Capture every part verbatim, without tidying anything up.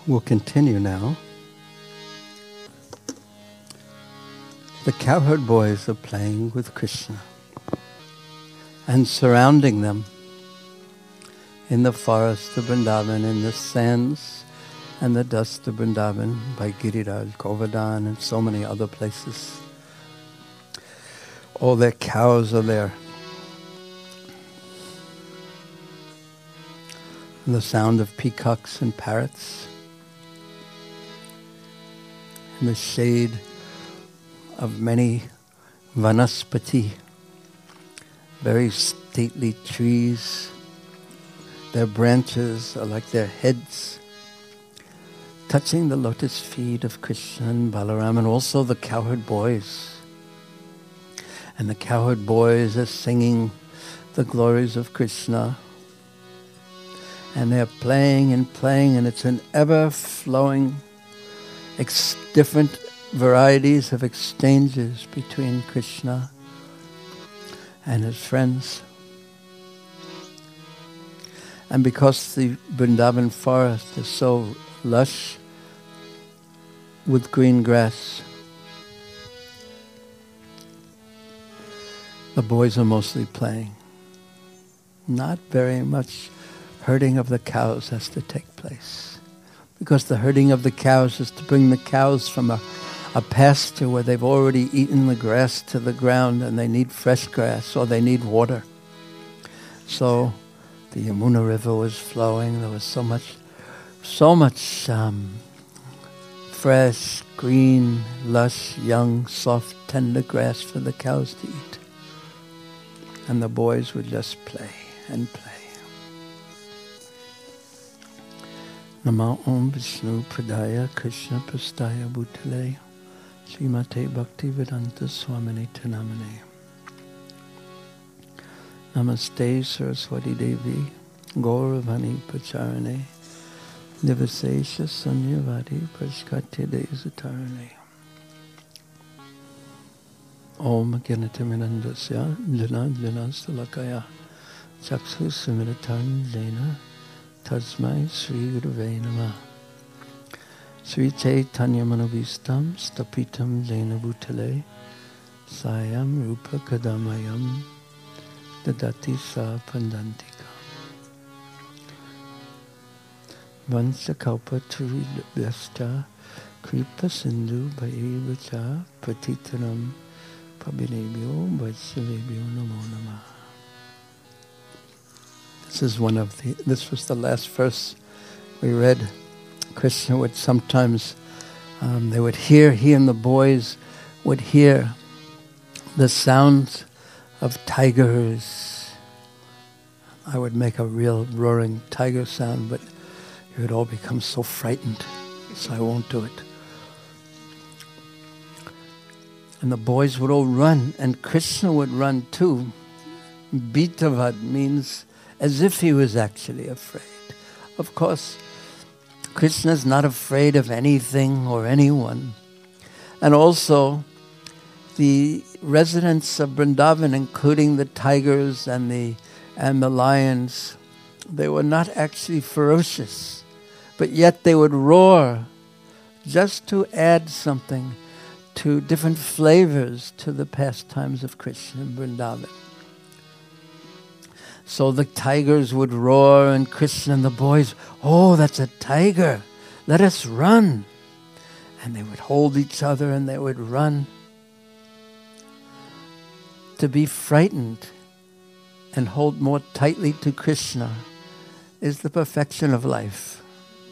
We'll continue now. The cowherd boys are playing with Krishna, and surrounding them in the forest of Vrindavan, in the sands and the dust of Vrindavan by Giriraj, Govardhan, and so many other places. All their cows are there. And the sound of peacocks and parrots. In the shade of many vanaspati, very stately trees. Their branches are like their heads, touching the lotus feet of Krishna and Balaram, and also the cowherd boys. And the cowherd boys are singing the glories of Krishna. And they're playing and playing, and it's an ever-flowing, ex- different varieties of exchanges between Krishna and his friends. And because the Vrindavan forest is so lush with green grass, the boys are mostly playing. Not very much herding of the cows has to take place, because the herding of the cows is to bring the cows from a, a pasture where they've already eaten the grass to the ground and they need fresh grass or they need water. So the Yamuna River was flowing. There was so much, so much um, fresh, green, lush, young, soft, tender grass for the cows to eat. And the boys would just play and play. Nama Om Vishnu Pradaya Krishna Prastaya Bhutale Srimate Bhakti Vedanta Swamini Tanamane. Namaste Saraswati Devi Gauravani Pacharane Nivasesha Sanyavadi Prashkatya Desatarane. Om Gyanataminandasya Jana Jana Salakaya Chaksu Similatan Jena Tasmai Sri Gurave Namah. Sri Chaitanya Manovistam Stapitam Jena Bhutale Sayam Rupa Kadamayam Dadati Sa Pandantika. Vansa Kalpa Turi Vyasta Kripa Sindhu Bhaivacha Patitanam Pabinebhyo Vaisavebhyo Namo Namah. This is one of the, this was the last verse we read. Krishna would sometimes, um, they would hear, he and the boys would hear the sounds of tigers. I would make a real roaring tiger sound, but you would all become so frightened, so I won't do it. And the boys would all run, and Krishna would run too. Bitavad means as if he was actually afraid. Of course, Krishna's not afraid of anything or anyone. And also, the residents of Vrindavan, including the tigers and the and the lions, they were not actually ferocious, but yet they would roar just to add something to different flavors to the pastimes of Krishna in Vrindavan. So the tigers would roar, and Krishna and the boys, oh, that's a tiger, let us run. And they would hold each other and they would run. To be frightened and hold more tightly to Krishna is the perfection of life.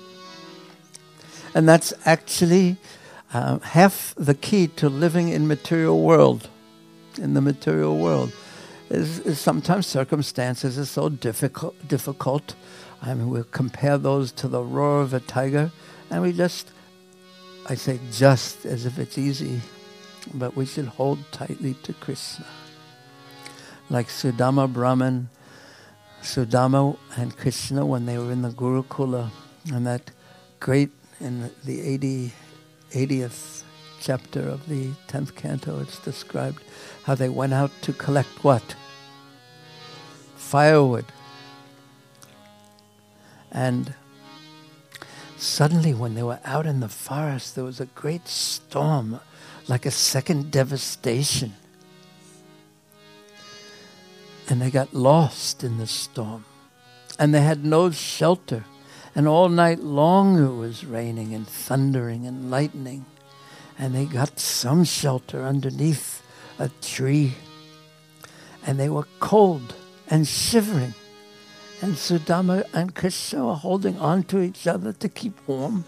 And that's actually uh, half the key to living in material world, in the material world. Is, is sometimes circumstances are so difficult, difficult. I mean, we'll compare those to the roar of a tiger, and we just, I say just as if it's easy, but we should hold tightly to Krishna. Like Sudama Brahman, Sudama and Krishna, when they were in the Gurukula, and that great, in the eighty, eightieth chapter of the tenth canto, it's described how they went out to collect what? Firewood. And Suddenly, when they were out in the forest, there was a great storm, like a second devastation. And they got lost in the storm. And they had no shelter. And all night long it was raining and thundering and lightning. And they got some shelter underneath a tree. And they were cold and shivering. And Sudama and Krishna were holding on to each other to keep warm.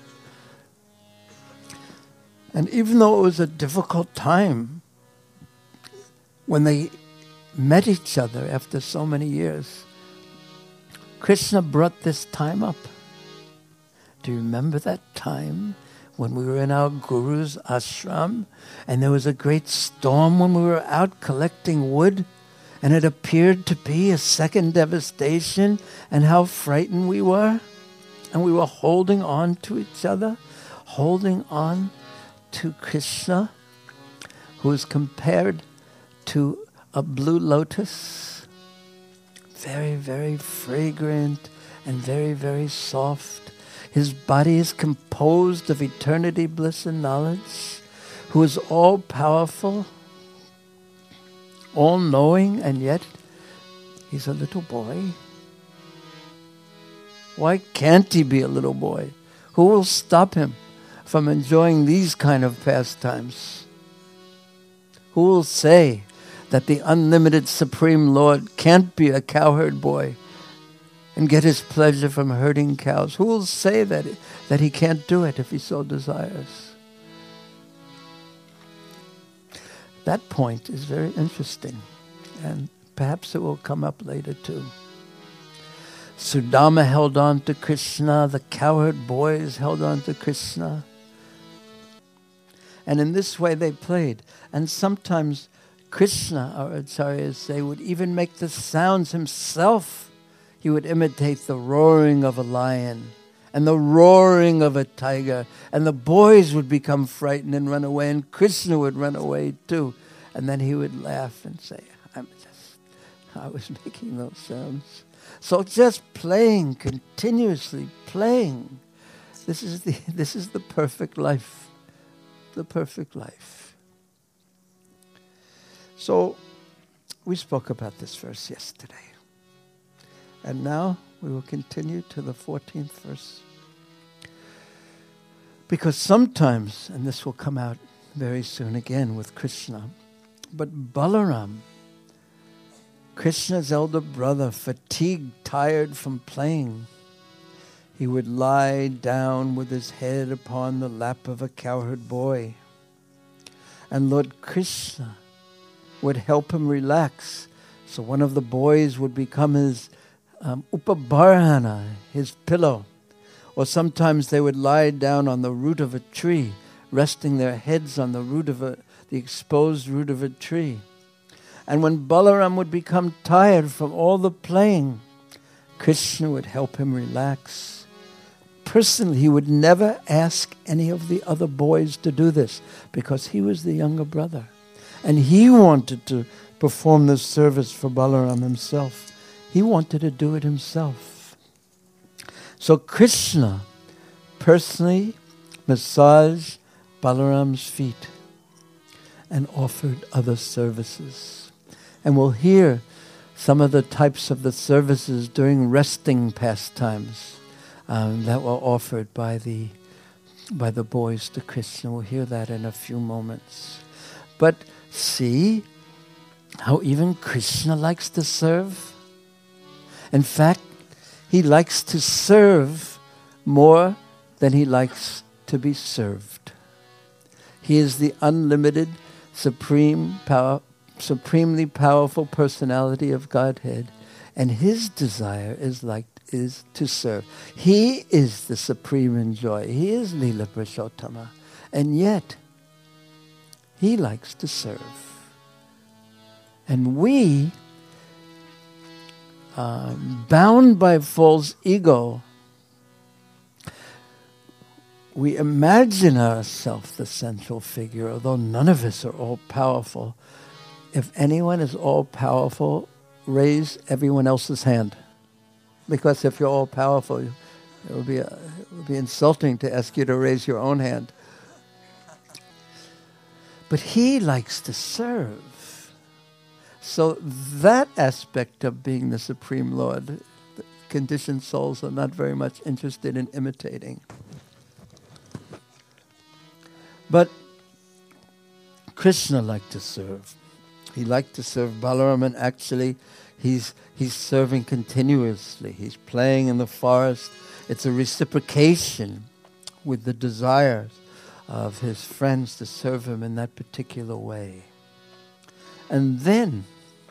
And even though it was a difficult time, when they met each other after so many years, Krishna brought this time up. Do you remember that time when we were in our guru's ashram and there was a great storm when we were out collecting wood and it appeared to be a second devastation and how frightened we were? And we were holding on to each other, holding on to Krishna, who is compared to a blue lotus, very, very fragrant and very, very soft. His body is composed of eternity, bliss, and knowledge, who is all-powerful, all-knowing, and yet he's a little boy. Why can't he be a little boy? Who will stop him from enjoying these kind of pastimes? Who will say that the unlimited Supreme Lord can't be a cowherd boy and get his pleasure from herding cows? Who will say that, that he can't do it if he so desires? That point is very interesting, and perhaps it will come up later too. Sudama held on to Krishna, the cowherd boys held on to Krishna. And in this way they played. And sometimes Krishna, our acharyas say, would even make the sounds himself. He would imitate the roaring of a lion and the roaring of a tiger. And the boys would become frightened and run away. And Krishna would run away too. And then he would laugh and say, I'm just, I was making those sounds. So just playing, continuously playing. This is the, this is the perfect life. The perfect life. So we spoke about this verse yesterday. And now we will continue to the fourteenth verse. Because sometimes, and this will come out very soon again with Krishna, but Balaram, Krishna's elder brother, fatigued, tired from playing, he would lie down with his head upon the lap of a cowherd boy. And Lord Krishna would help him relax. So one of the boys would become his um, upabarhana, his pillow. Or sometimes they would lie down on the root of a tree, resting their heads on the root of a, the exposed root of a tree. And when Balaram would become tired from all the playing, Krishna would help him relax. Personally, he would never ask any of the other boys to do this because he was the younger brother. And he wanted to perform this service for Balaram himself. He wanted to do it himself. So Krishna personally massaged Balaram's feet and offered other services. And we'll hear some of the types of the services during resting pastimes um, that were offered by the by the boys to Krishna. We'll hear that in a few moments. But see how even Krishna likes to serve? In fact, he likes to serve more than he likes to be served. He is the unlimited, supreme power, supremely powerful personality of Godhead, and his desire is like is to serve. He is the supreme enjoy. He is Lila Purushotama, and yet he likes to serve. And we, uh, bound by false ego, we imagine ourselves the central figure, although none of us are all-powerful. If anyone is all-powerful, raise everyone else's hand. Because if you're all-powerful, It would be a, it would be insulting to ask you to raise your own hand. But he likes to serve. So that aspect of being the Supreme Lord, the conditioned souls are not very much interested in imitating. But Krishna liked to serve. He liked to serve Balaram, and actually he's he's serving continuously. He's playing in the forest. It's a reciprocation with the desires of his friends to serve him in that particular way. And then,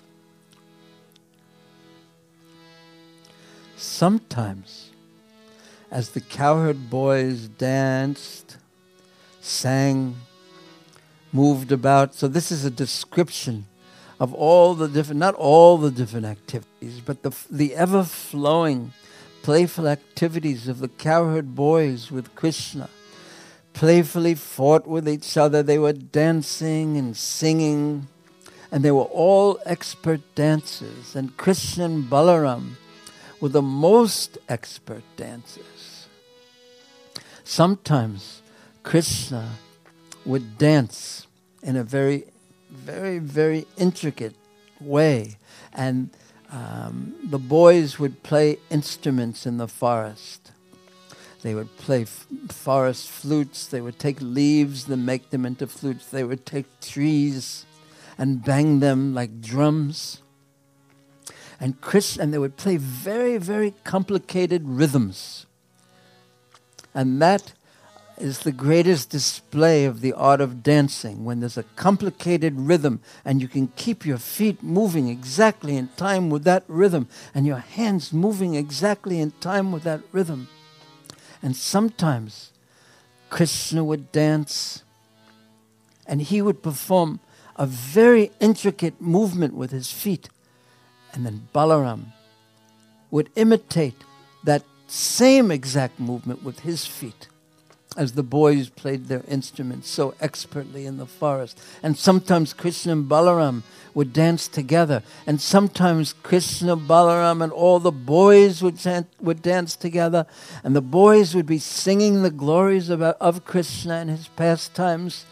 sometimes, as the cowherd boys danced, sang, moved about, so this is a description of all the different, not all the different activities, but the the ever-flowing, playful activities of the cowherd boys with Krishna. Playfully fought with each other. They were dancing and singing, and they were all expert dancers. And Krishna and Balaram were the most expert dancers. Sometimes Krishna would dance in a very, very, very intricate way, and um, the boys would play instruments in the forest. They would play f- forest flutes. They would take leaves and make them into flutes. They would take trees and bang them like drums. And Chris, and they would play very, very complicated rhythms. And that is the greatest display of the art of dancing, when there's a complicated rhythm and you can keep your feet moving exactly in time with that rhythm and your hands moving exactly in time with that rhythm. And sometimes Krishna would dance and he would perform a very intricate movement with his feet. And then Balaram would imitate that same exact movement with his feet as the boys played their instruments so expertly in the forest. And sometimes Krishna and Balaram would dance together. And sometimes Krishna, Balaram, and all the boys would, chant, would dance together. And the boys would be singing the glories of, of Krishna and his pastimes.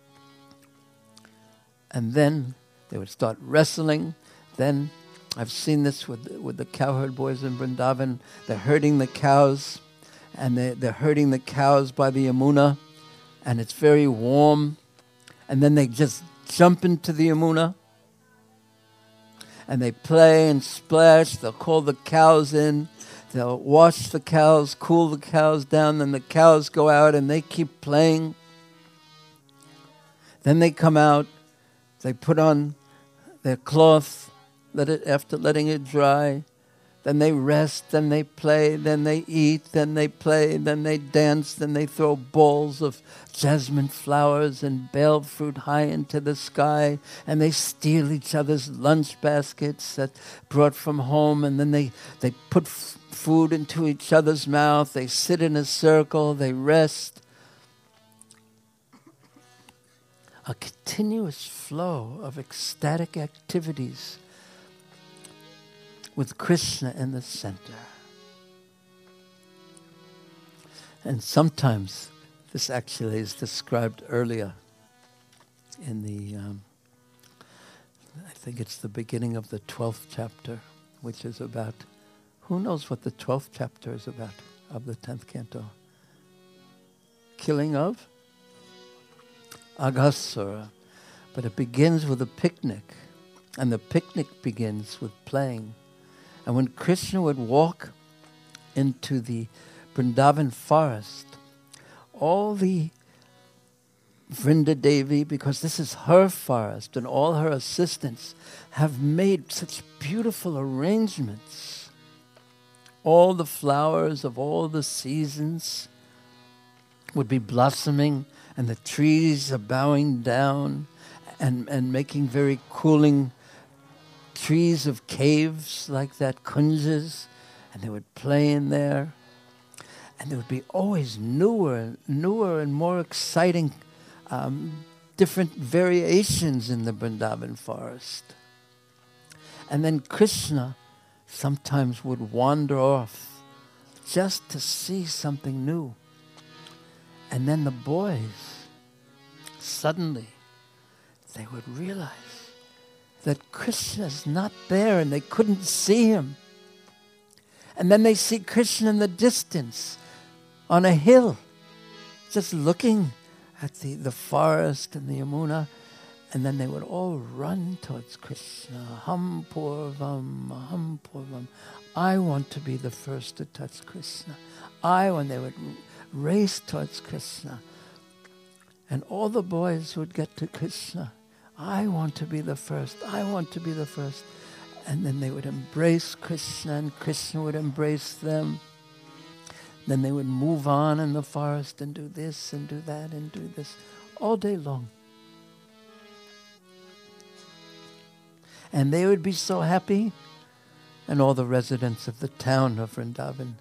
And then they would start wrestling. Then, I've seen this with, with the cowherd boys in Vrindavan. They're herding the cows. And they, they're herding the cows by the Yamuna. And it's very warm. And then they just jump into the Yamuna. And they play and splash. They'll call the cows in. They'll wash the cows, cool the cows down. Then the cows go out and they keep playing. Then they come out. They put on their cloth, let it after letting it dry. Then they rest, then they play, then they eat, then they play, then they dance, then they throw balls of jasmine flowers and bale fruit high into the sky, and they steal each other's lunch baskets that brought from home, and then they, they put f- food into each other's mouth, they sit in a circle, they rest. A continuous flow of ecstatic activities with Krishna in the center. And sometimes this actually is described earlier in the, um, I think it's the beginning of the twelfth chapter, which is about, who knows what the twelfth chapter is about of the tenth canto? Killing of Aghasura. But it begins with a picnic, and the picnic begins with playing. And when Krishna would walk into the Vrindavan forest, all the Vrinda Devi, because this is her forest, and all her assistants have made such beautiful arrangements. All the flowers of all the seasons would be blossoming, and the trees are bowing down and, and making very cooling trees of caves like that, kunjas, and they would play in there. And there would be always newer and newer and more exciting um, different variations in the Vrindavan forest. And then Krishna sometimes would wander off just to see something new. And then the boys, suddenly, they would realize that Krishna's not there and they couldn't see him. And then they see Krishna in the distance on a hill, just looking at the, the forest and the Yamuna. And then they would all run towards Krishna. Ham Purvam, Ham Purvam. I want to be the first to touch Krishna. I, when they would race towards Krishna. And all the boys would get to Krishna. I want to be the first. I want to be the first. And then they would embrace Krishna and Krishna would embrace them. Then they would move on in the forest and do this and do that and do this all day long. And they would be so happy, and all the residents of the town of Vrindavan.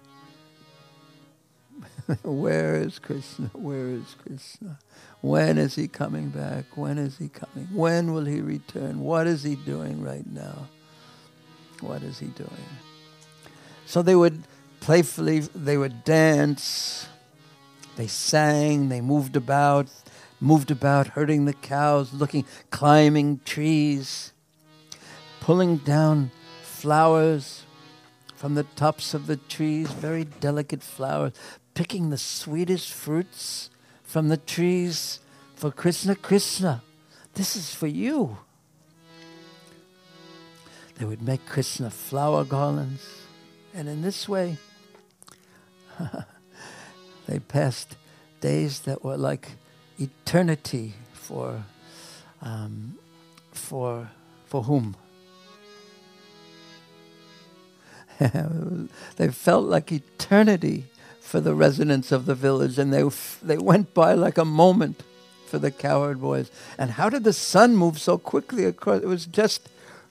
Where is Krishna? Where is Krishna? When is he coming back? When is he coming? When will he return? What is he doing right now? What is he doing? So they would playfully, they would dance, they sang, they moved about, moved about, herding the cows, looking, climbing trees, pulling down flowers from the tops of the trees, very delicate flowers, picking the sweetest fruits from the trees for Krishna. Krishna, this is for you. They would make Krishna flower garlands. And in this way, they passed days that were like eternity for, um, for, for whom? They felt like eternity for the residents of the village, and they they went by like a moment for the cowherd boys. And how did the sun move so quickly across? It was just...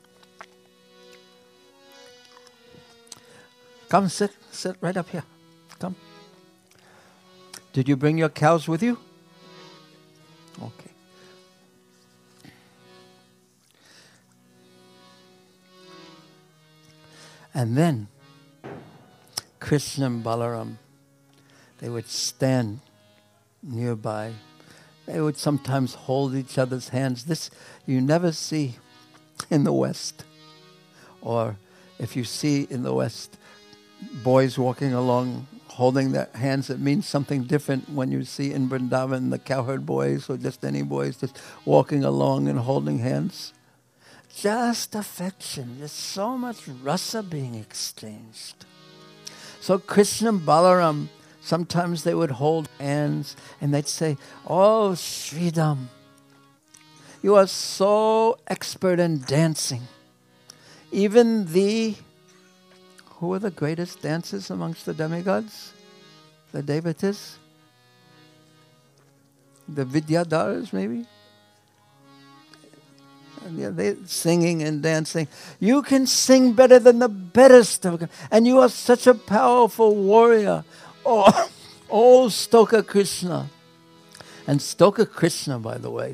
Come, sit, sit right up here. Come. Did you bring your cows with you? Okay. And then, Krishna and Balaram, they would stand nearby. They would sometimes hold each other's hands. This you never see in the West. Or if you see in the West, boys walking along holding their hands, it means something different when you see in Vrindavan the cowherd boys or just any boys just walking along and holding hands. Just affection. There's so much rasa being exchanged. So Krishna and Balaram, sometimes they would hold hands and they'd say, "Oh, Sridham, you are so expert in dancing. Even the..." Who are the greatest dancers amongst the demigods? The Devatas? The Vidyadharas, maybe? And yeah, they singing and dancing. You can sing better than the best of them. And you are such a powerful warrior. Oh, oh, Stoka Krishna. And Stoka Krishna, by the way.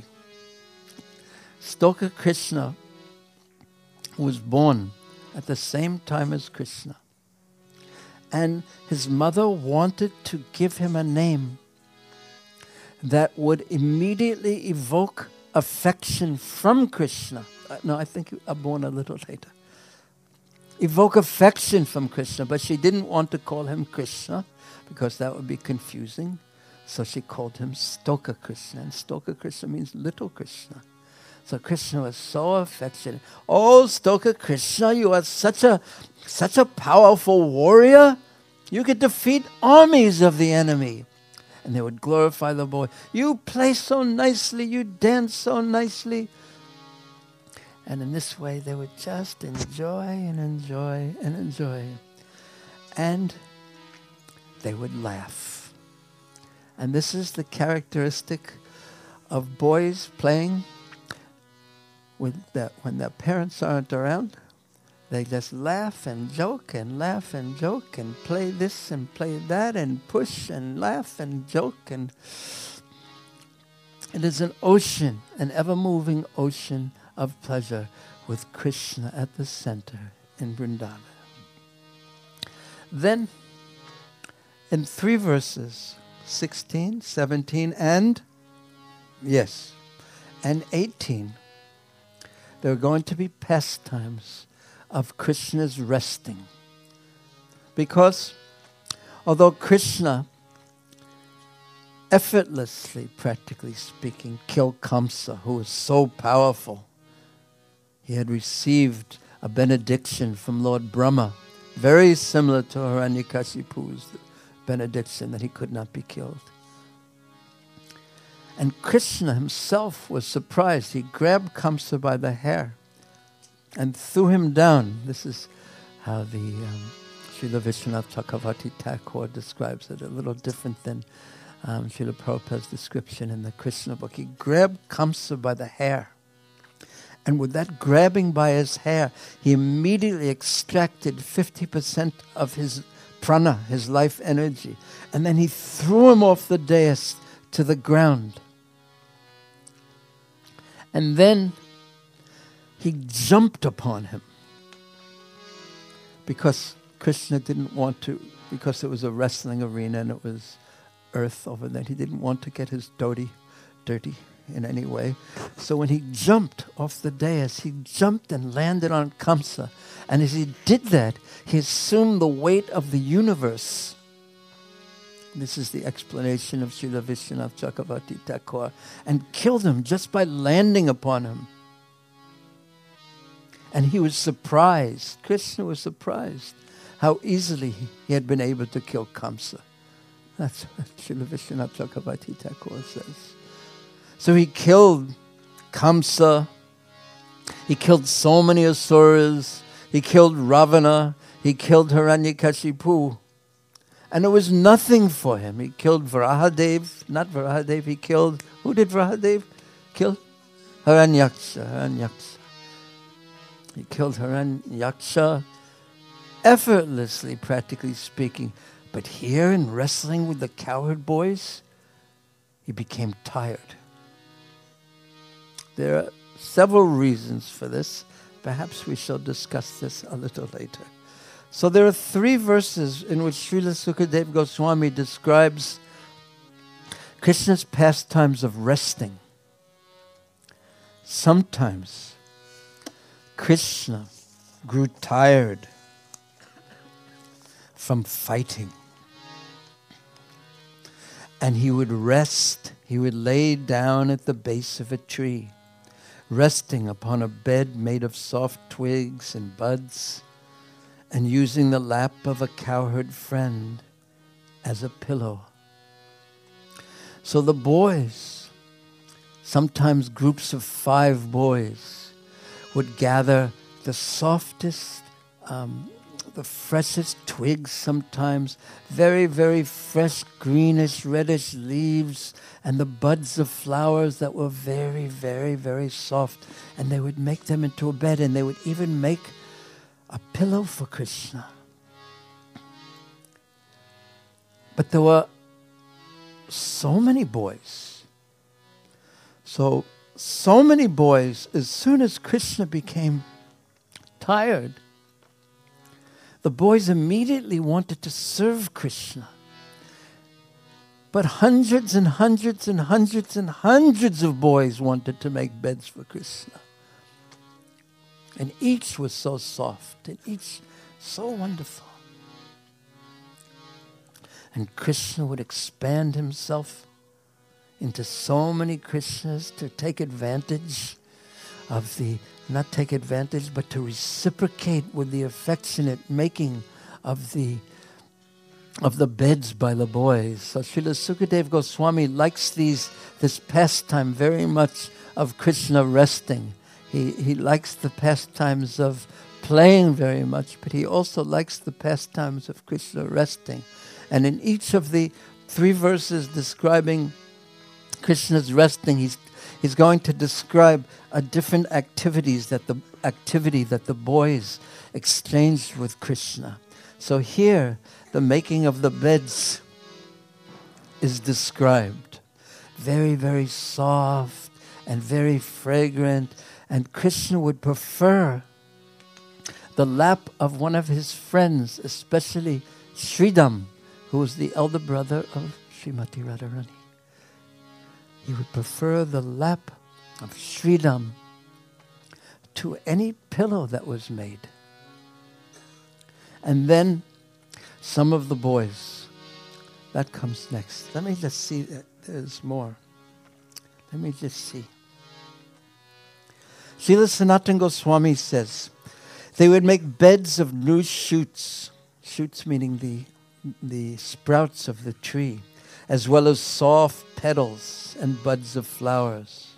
Stoka Krishna was born at the same time as Krishna. And his mother wanted to give him a name that would immediately evoke affection from Krishna. Uh, no, I think you are born a little later. Evoke affection from Krishna, but she didn't want to call him Krishna because that would be confusing. So she called him Stoka Krishna. And Stoka Krishna means little Krishna. So Krishna was so affectionate. Oh, Stoka Krishna, you are such a such a powerful warrior. You could defeat armies of the enemy. And they would glorify the boy. You play so nicely. You dance so nicely. And in this way, they would just enjoy and enjoy and enjoy. And they would laugh. And this is the characteristic of boys playing with their, when their parents aren't around. They just laugh and joke and laugh and joke and play this and play that and push and laugh and joke. And it is an ocean, an ever-moving ocean of pleasure with Krishna at the center in Vrindavan. Then in three verses, sixteen, seventeen, and, yes, and eighteen, there are going to be pastimes of Krishna's resting. Because although Krishna effortlessly, practically speaking, killed Kamsa, who was so powerful, he had received a benediction from Lord Brahma, very similar to Hiranyakashipu's benediction that he could not be killed. And Krishna himself was surprised. He grabbed Kamsa by the hair and threw him down. This is how the um, Srila Vishwanath Chakravarti Thakur describes it, a little different than um, Srila Prabhupada's description in the Krishna book. He grabbed Kamsa by the hair. And with that grabbing by his hair, he immediately extracted fifty percent of his prana, his life energy. And then he threw him off the dais to the ground. And then he jumped upon him. Because Krishna didn't want to, because it was a wrestling arena and it was earth over there, he didn't want to get his dhoti dirty in any way. So when he jumped off the dais, he jumped and landed on Kamsa. And as he did that, he assumed the weight of the universe. This is the explanation of Srila Vishwanath Chakravarti Thakur, and killed him just by landing upon him. And he was surprised, Krishna was surprised, how easily he had been able to kill Kamsa. That's what Srila Vishwanath Chakravarti Thakur says. So he killed Kamsa, he killed so many asuras, he killed Ravana, he killed Hiranyakashipu. And it was nothing for him. He killed Varahadev, not Varahadev, he killed, who did Varahadev kill? Hiranyaksha, Hiranyaksha. He killed Hiranyaksha effortlessly, practically speaking. But here in wrestling with the cowherd boys, he became tired. There are several reasons for this. Perhaps we shall discuss this a little later. So there are three verses in which Srila Sukadeva Goswami describes Krishna's pastimes of resting. Sometimes Krishna grew tired from fighting. And he would rest, he would lay down at the base of a tree, resting upon a bed made of soft twigs and buds, and using the lap of a cowherd friend as a pillow. So the boys, sometimes groups of five boys, would gather the softest, um, the freshest twigs sometimes, very, very fresh greenish, reddish leaves, and the buds of flowers that were very, very, very soft. And they would make them into a bed, and they would even make a pillow for Krishna. But there were so many boys. So, so many boys, as soon as Krishna became tired, the boys immediately wanted to serve Krishna. But hundreds and hundreds and hundreds and hundreds of boys wanted to make beds for Krishna. And each was so soft, and each so wonderful. And Krishna would expand himself into so many Krishnas to take advantage of the, not take advantage, but to reciprocate with the affectionate making of the of the beds by the boys. So Srila Sukadeva Goswami likes these this pastime very much of Krishna resting. He he likes the pastimes of playing very much, but he also likes the pastimes of Krishna resting. And in each of the three verses describing Krishna's resting, he's he's going to describe a different activities that the activity that the boys exchanged with Krishna. So here, the making of the beds is described. Very, very soft and very fragrant. And Krishna would prefer the lap of one of his friends, especially Sridham, who was the elder brother of Srimati Radharani. He would prefer the lap of Sridham to any pillow that was made. And then some of the boys, that comes next. Let me just see, there's more. Let me just see. Srila Sanatana Goswami says, they would make beds of new shoots, shoots meaning the, the sprouts of the tree, as well as soft petals and buds of flowers.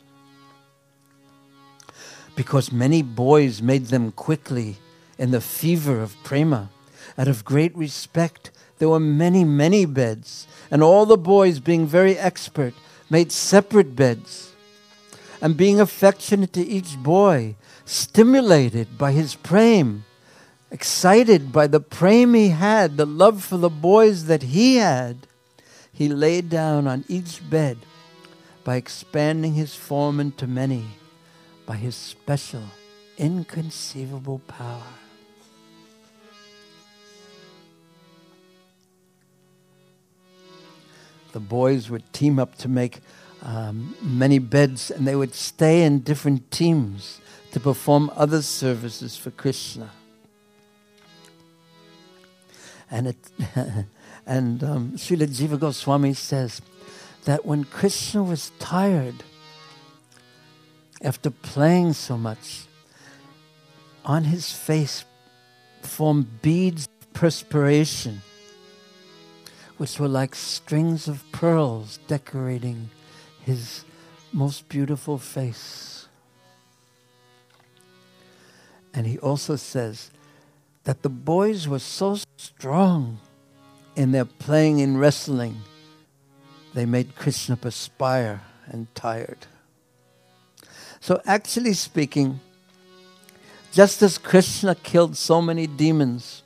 Because many boys made them quickly in the fever of prema. Out of great respect, there were many, many beds, and all the boys, being very expert, made separate beds. And being affectionate to each boy, stimulated by his prema, excited by the prema he had, the love for the boys that he had, he lay down on each bed by expanding his form into many by his special, inconceivable power. The boys would team up to make um, many beds, and they would stay in different teams to perform other services for Krishna. And it, and um, Srila Jiva Goswami says that when Krishna was tired after playing so much, on his face formed beads of perspiration, which were like strings of pearls decorating his most beautiful face. And he also says that the boys were so strong in their playing in wrestling, they made Krishna perspire and tired. So actually speaking, just as Krishna killed so many demons,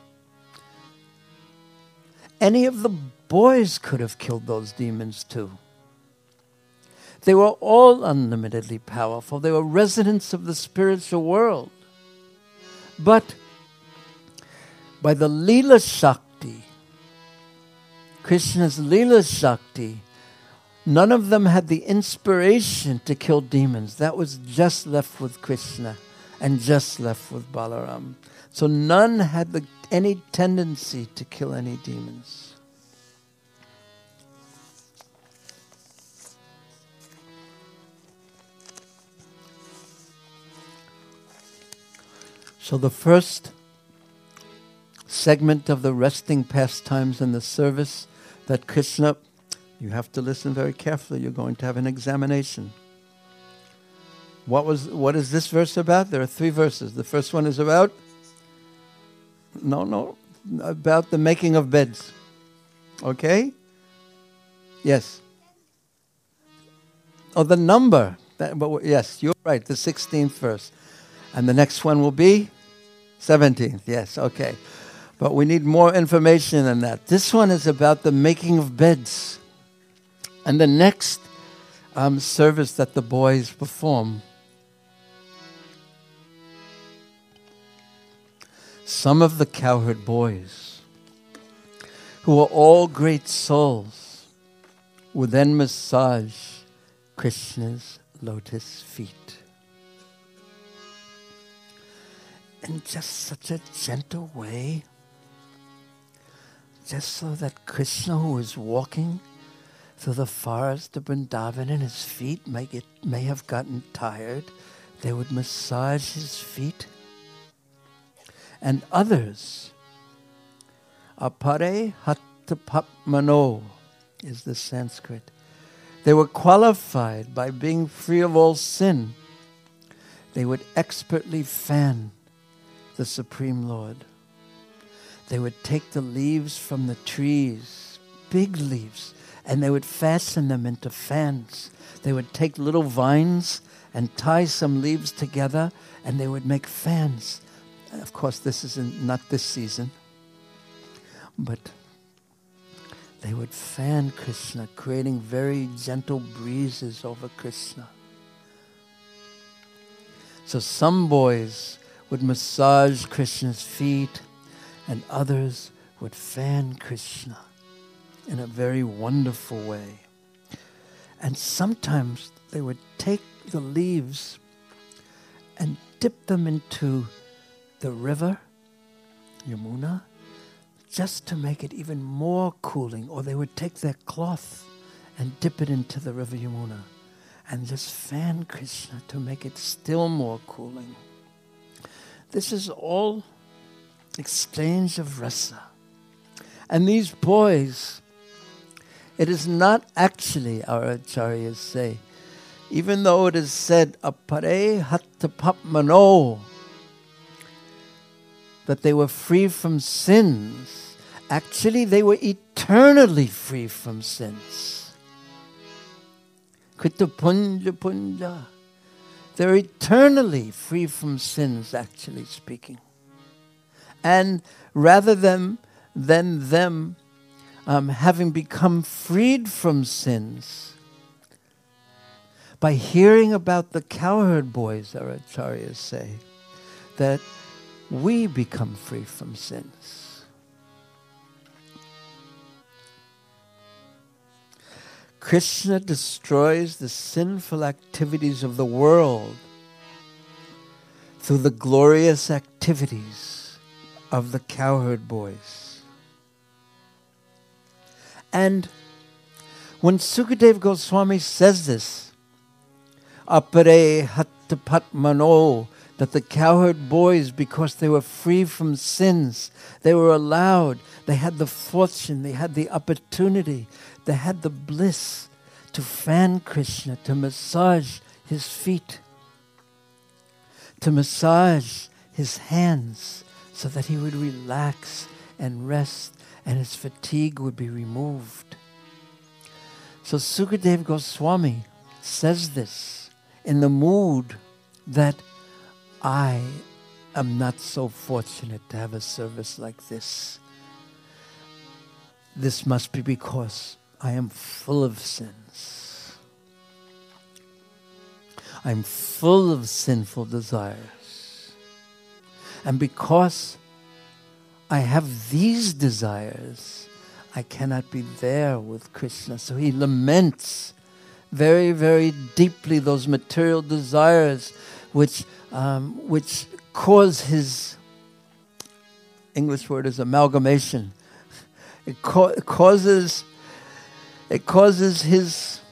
any of the boys could have killed those demons too. They were all unlimitedly powerful. They were residents of the spiritual world. But by the Leela Shakti, Krishna's Leela Shakti, none of them had the inspiration to kill demons. That was just left with Krishna and just left with Balaram. So none had the, any tendency to kill any demons. So the first segment of the resting pastimes in the service that Krishna, you have to listen very carefully, you're going to have an examination. What was what is this verse about? There are three verses. The first one is about, no, no, about the making of beds. Okay? Yes. Oh, the number. That, but yes, you're right, the sixteenth verse. And the next one will be seventeenth. Yes, okay. But we need more information than that. This one is about the making of beds. And the next um, service that the boys perform, some of the cowherd boys, who were all great souls, would then massage Krishna's lotus feet. In just such a gentle way, just so that Krishna, who is walking through the forest of Vrindavan and his feet may, get, may have gotten tired, they would massage his feet. And others, apare hattapapmano is the Sanskrit. They were qualified by being free of all sin. They would expertly fan the Supreme Lord. They would take the leaves from the trees, big leaves, and they would fasten them into fans. They would take little vines and tie some leaves together, and they would make fans. Of course, this is in, not this season, but they would fan Krishna, creating very gentle breezes over Krishna. So some boys would massage Krishna's feet, and others would fan Krishna in a very wonderful way. And sometimes they would take the leaves and dip them into the river, Yamuna, just to make it even more cooling. Or they would take their cloth and dip it into the river Yamuna and just fan Krishna to make it still more cooling. This is all exchange of rasa. And these boys, it is not actually, our acharyas say, even though it is said, apare hattapapmano, that they were free from sins, actually they were eternally free from sins. Krita punja punja. They're eternally free from sins, actually speaking. And rather than, than them um, having become freed from sins, by hearing about the cowherd boys, our acharyas say, that we become free from sins. Krishna destroys the sinful activities of the world through the glorious activities of the cowherd boys. And when Sukadeva Goswami says this, apare hattapatmano, that the cowherd boys, because they were free from sins, they were allowed, they had the fortune, they had the opportunity, they had the bliss to fan Krishna, to massage his feet, to massage his hands, so that he would relax and rest and his fatigue would be removed. So Sukadeva Goswami says this in the mood that I am not so fortunate to have a service like this. This must be because I am full of sins. I'm full of sinful desires. And because I have these desires, I cannot be there with Krishna. So he laments very, very deeply those material desires which um, which cause his, English word is amalgamation. It, ca- it causes it causes his,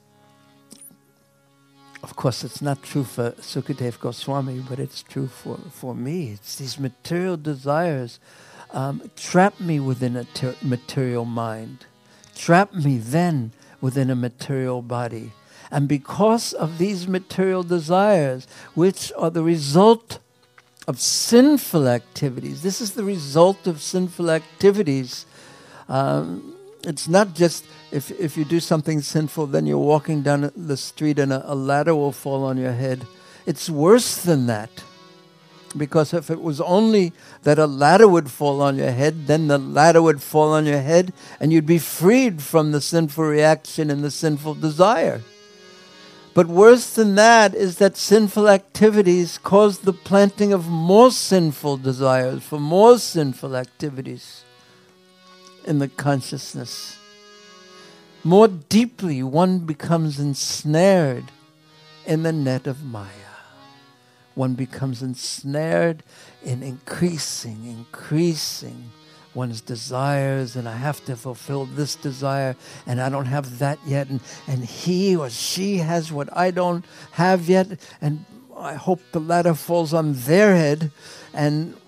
of course it's not true for Sukadeva Goswami, but it's true for, for me. It's these material desires um, trap me within a ter- material mind, trap me then within a material body. And because of these material desires, which are the result of sinful activities, this is the result of sinful activities. Um, it's not just if if you do something sinful, then you're walking down the street and a, a ladder will fall on your head. It's worse than that. Because if it was only that a ladder would fall on your head, then the ladder would fall on your head and you'd be freed from the sinful reaction and the sinful desire. But worse than that is that sinful activities cause the planting of more sinful desires for more sinful activities in the consciousness. More deeply, one becomes ensnared in the net of Maya. One becomes ensnared in increasing, increasing one's desires, and I have to fulfill this desire, and I don't have that yet, and, and he or she has what I don't have yet, and I hope the ladder falls on their head, and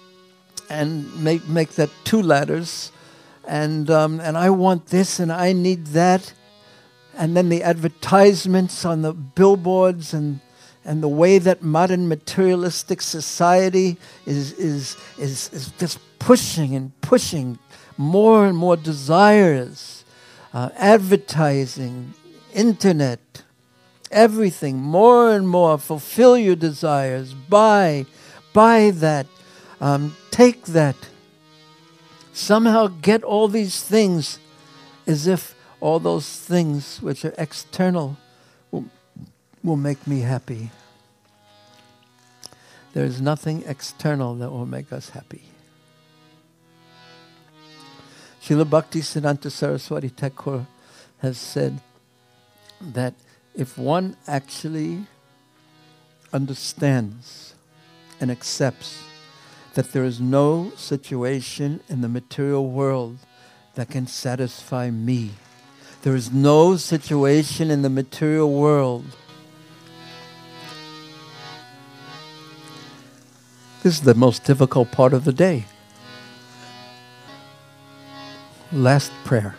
and make make that two ladders, and um, and I want this, and I need that, and then the advertisements on the billboards, and and the way that modern materialistic society is is is is just pushing and pushing more and more desires, uh, advertising, internet, everything, more and more. Fulfill your desires, buy, buy that, um, take that. Somehow get all these things as if all those things which are external will, will make me happy. There is nothing external that will make us happy. Srila Bhaktisiddhanta Saraswati Thakur has said that if one actually understands and accepts that there is no situation in the material world that can satisfy me, there is no situation in the material world. This is the most difficult part of the day. Last prayer.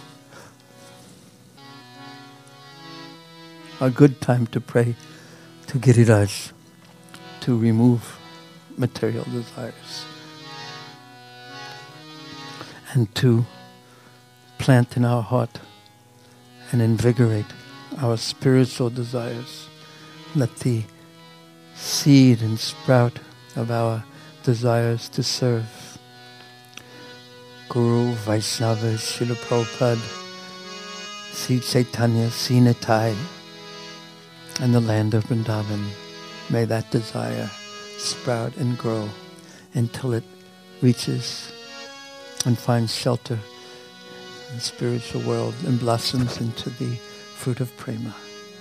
A good time to pray to Giriraj to remove material desires and to plant in our heart and invigorate our spiritual desires. Let the seed and sprout of our desires to serve Guru, Vaishnava, Srila Prabhupada, Sri Chaitanya, Sri Nitai, and the land of Vrindavan. May that desire sprout and grow until it reaches and finds shelter in the spiritual world and blossoms into the fruit of prema.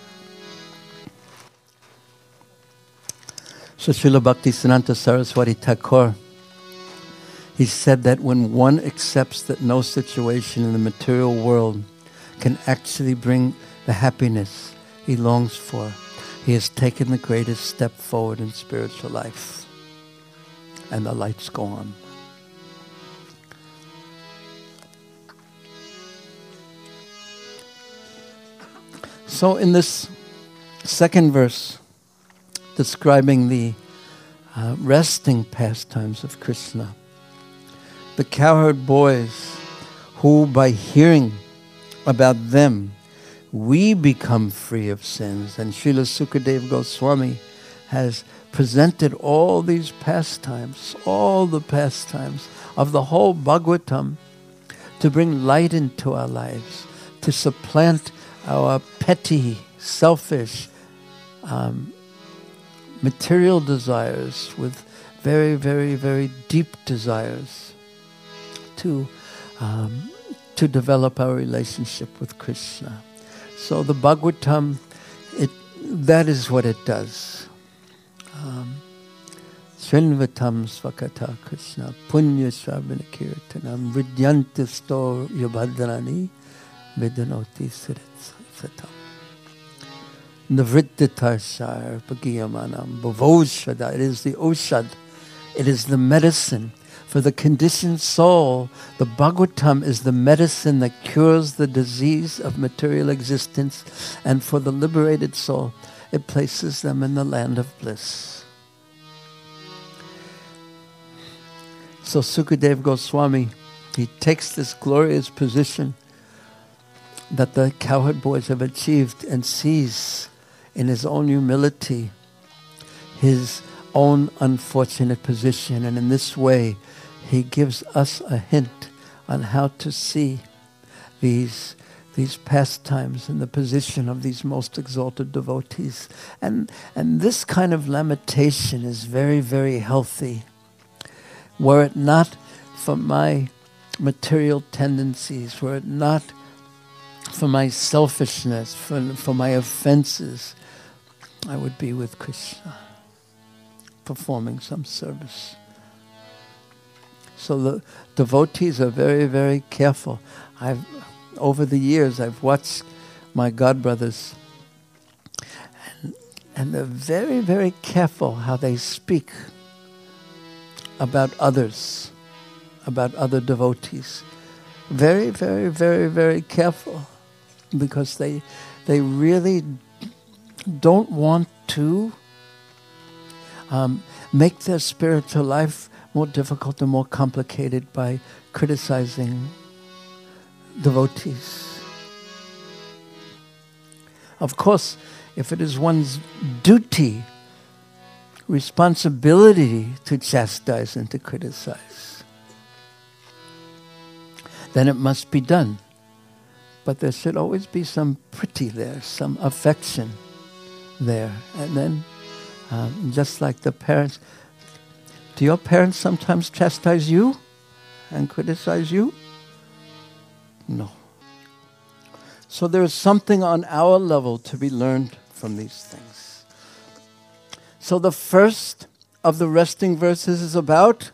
So Srila Bhaktisiddhanta Saraswati Thakur, he said that when one accepts that no situation in the material world can actually bring the happiness he longs for, he has taken the greatest step forward in spiritual life. And the lights go on. So in this second verse, describing the uh, resting pastimes of Krishna, the cowherd boys who, by hearing about them, we become free of sins. And Srila Sukadeva Goswami has presented all these pastimes, all the pastimes of the whole Bhagavatam to bring light into our lives, to supplant our petty, selfish, um, material desires with very, very, very deep desires to um, to develop our relationship with Krishna. So the Bhagavatam, it that is what it does. Srinvatam svakata Krishna punya sravana kirtanam vidyantisto yabhadrani vidanoti satam. Navrittatarshar bhagiyamanam bhavoshada. It is the oshad. It is the medicine. For the conditioned soul, the Bhagavatam is the medicine that cures the disease of material existence. And for the liberated soul, it places them in the land of bliss. So Sukadeva Goswami, he takes this glorious position that the cowherd boys have achieved and sees in his own humility his own unfortunate position. And in this way, he gives us a hint on how to see these, these pastimes in the position of these most exalted devotees. And, and this kind of lamentation is very, very healthy. Were it not for my material tendencies, were it not for my selfishness, for, for my offenses, I would be with Krishna, performing some service. So the devotees are very, very careful. I've, over the years, I've watched my godbrothers, and, and they're very, very careful how they speak about others, about other devotees. Very, very, very, very careful, because they they really don't want to um, make their spiritual life more difficult and more complicated by criticizing devotees. Of course, if it is one's duty, responsibility to chastise and to criticize, then it must be done. But there should always be some pretty there, some affection there. And then, um, just like the parents, do your parents sometimes chastise you and criticize you? No. So there is something on our level to be learned from these things. So the first of the resting verses is about,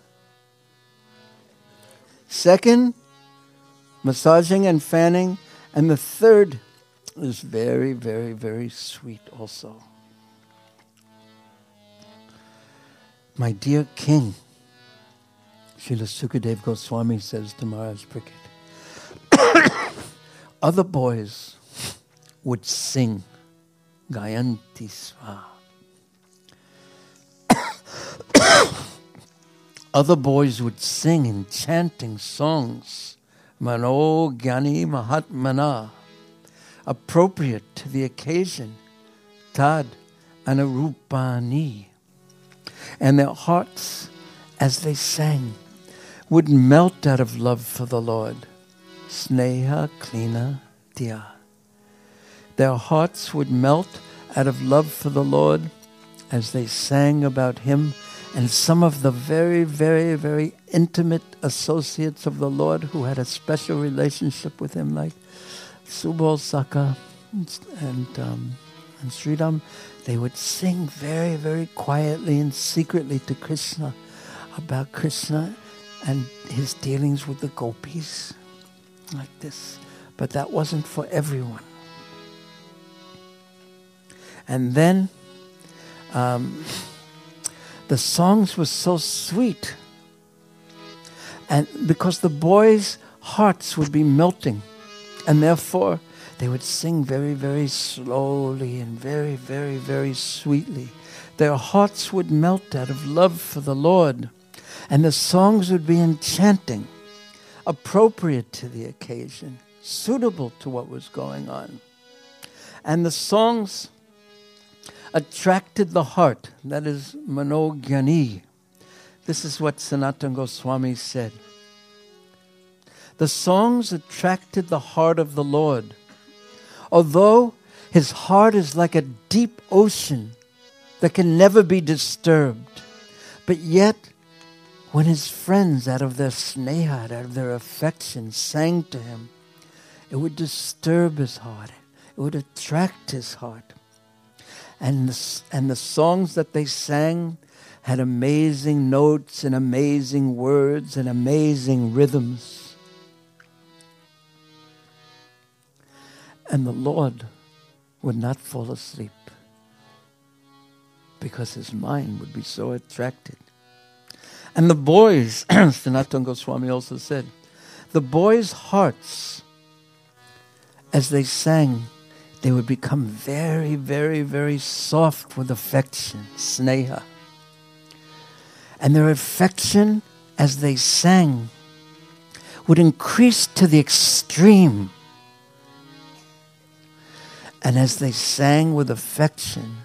second, massaging and fanning, and the third is very, very, very sweet also. My dear king, Srila Sukadeva Goswami says to Maharaj Parikshit, other boys would sing Gayanti Sva. Other boys would sing enchanting songs, Mano Gyani Mahatmana, appropriate to the occasion, Tad Anarupani. And their hearts, as they sang, would melt out of love for the Lord. Sneha Klina Dia. Their hearts would melt out of love for the Lord as they sang about Him. And some of the very, very, very intimate associates of the Lord who had a special relationship with Him, like Subal Saka and, um, and Sridham, they would sing very, very quietly and secretly to Krishna about Krishna and His dealings with the gopis, like this. But that wasn't for everyone. And then um, the songs were so sweet. And because the boys' hearts would be melting, and therefore they would sing very, very slowly and very, very, very sweetly. Their hearts would melt out of love for the Lord, and the songs would be enchanting, appropriate to the occasion, suitable to what was going on. And the songs attracted the heart, that is Manogyani. This is what Sanatana Goswami said. The songs attracted the heart of the Lord. Although His heart is like a deep ocean that can never be disturbed, but yet when His friends, out of their sneha, out of their affection, sang to Him, it would disturb His heart. It would attract His heart. And the, and the songs that they sang had amazing notes and amazing words and amazing rhythms. And the Lord would not fall asleep because His mind would be so attracted. And the boys, Sanatana Goswami also said, the boys' hearts, as they sang, they would become very, very, very soft with affection, sneha. And their affection, as they sang, would increase to the extreme. And as they sang with affection,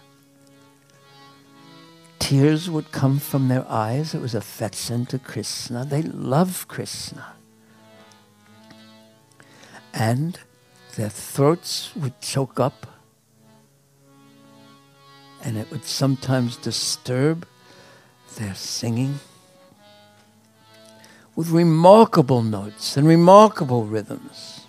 tears would come from their eyes. It was affection to Krishna. They love Krishna. And their throats would choke up, and it would sometimes disturb their singing with remarkable notes and remarkable rhythms.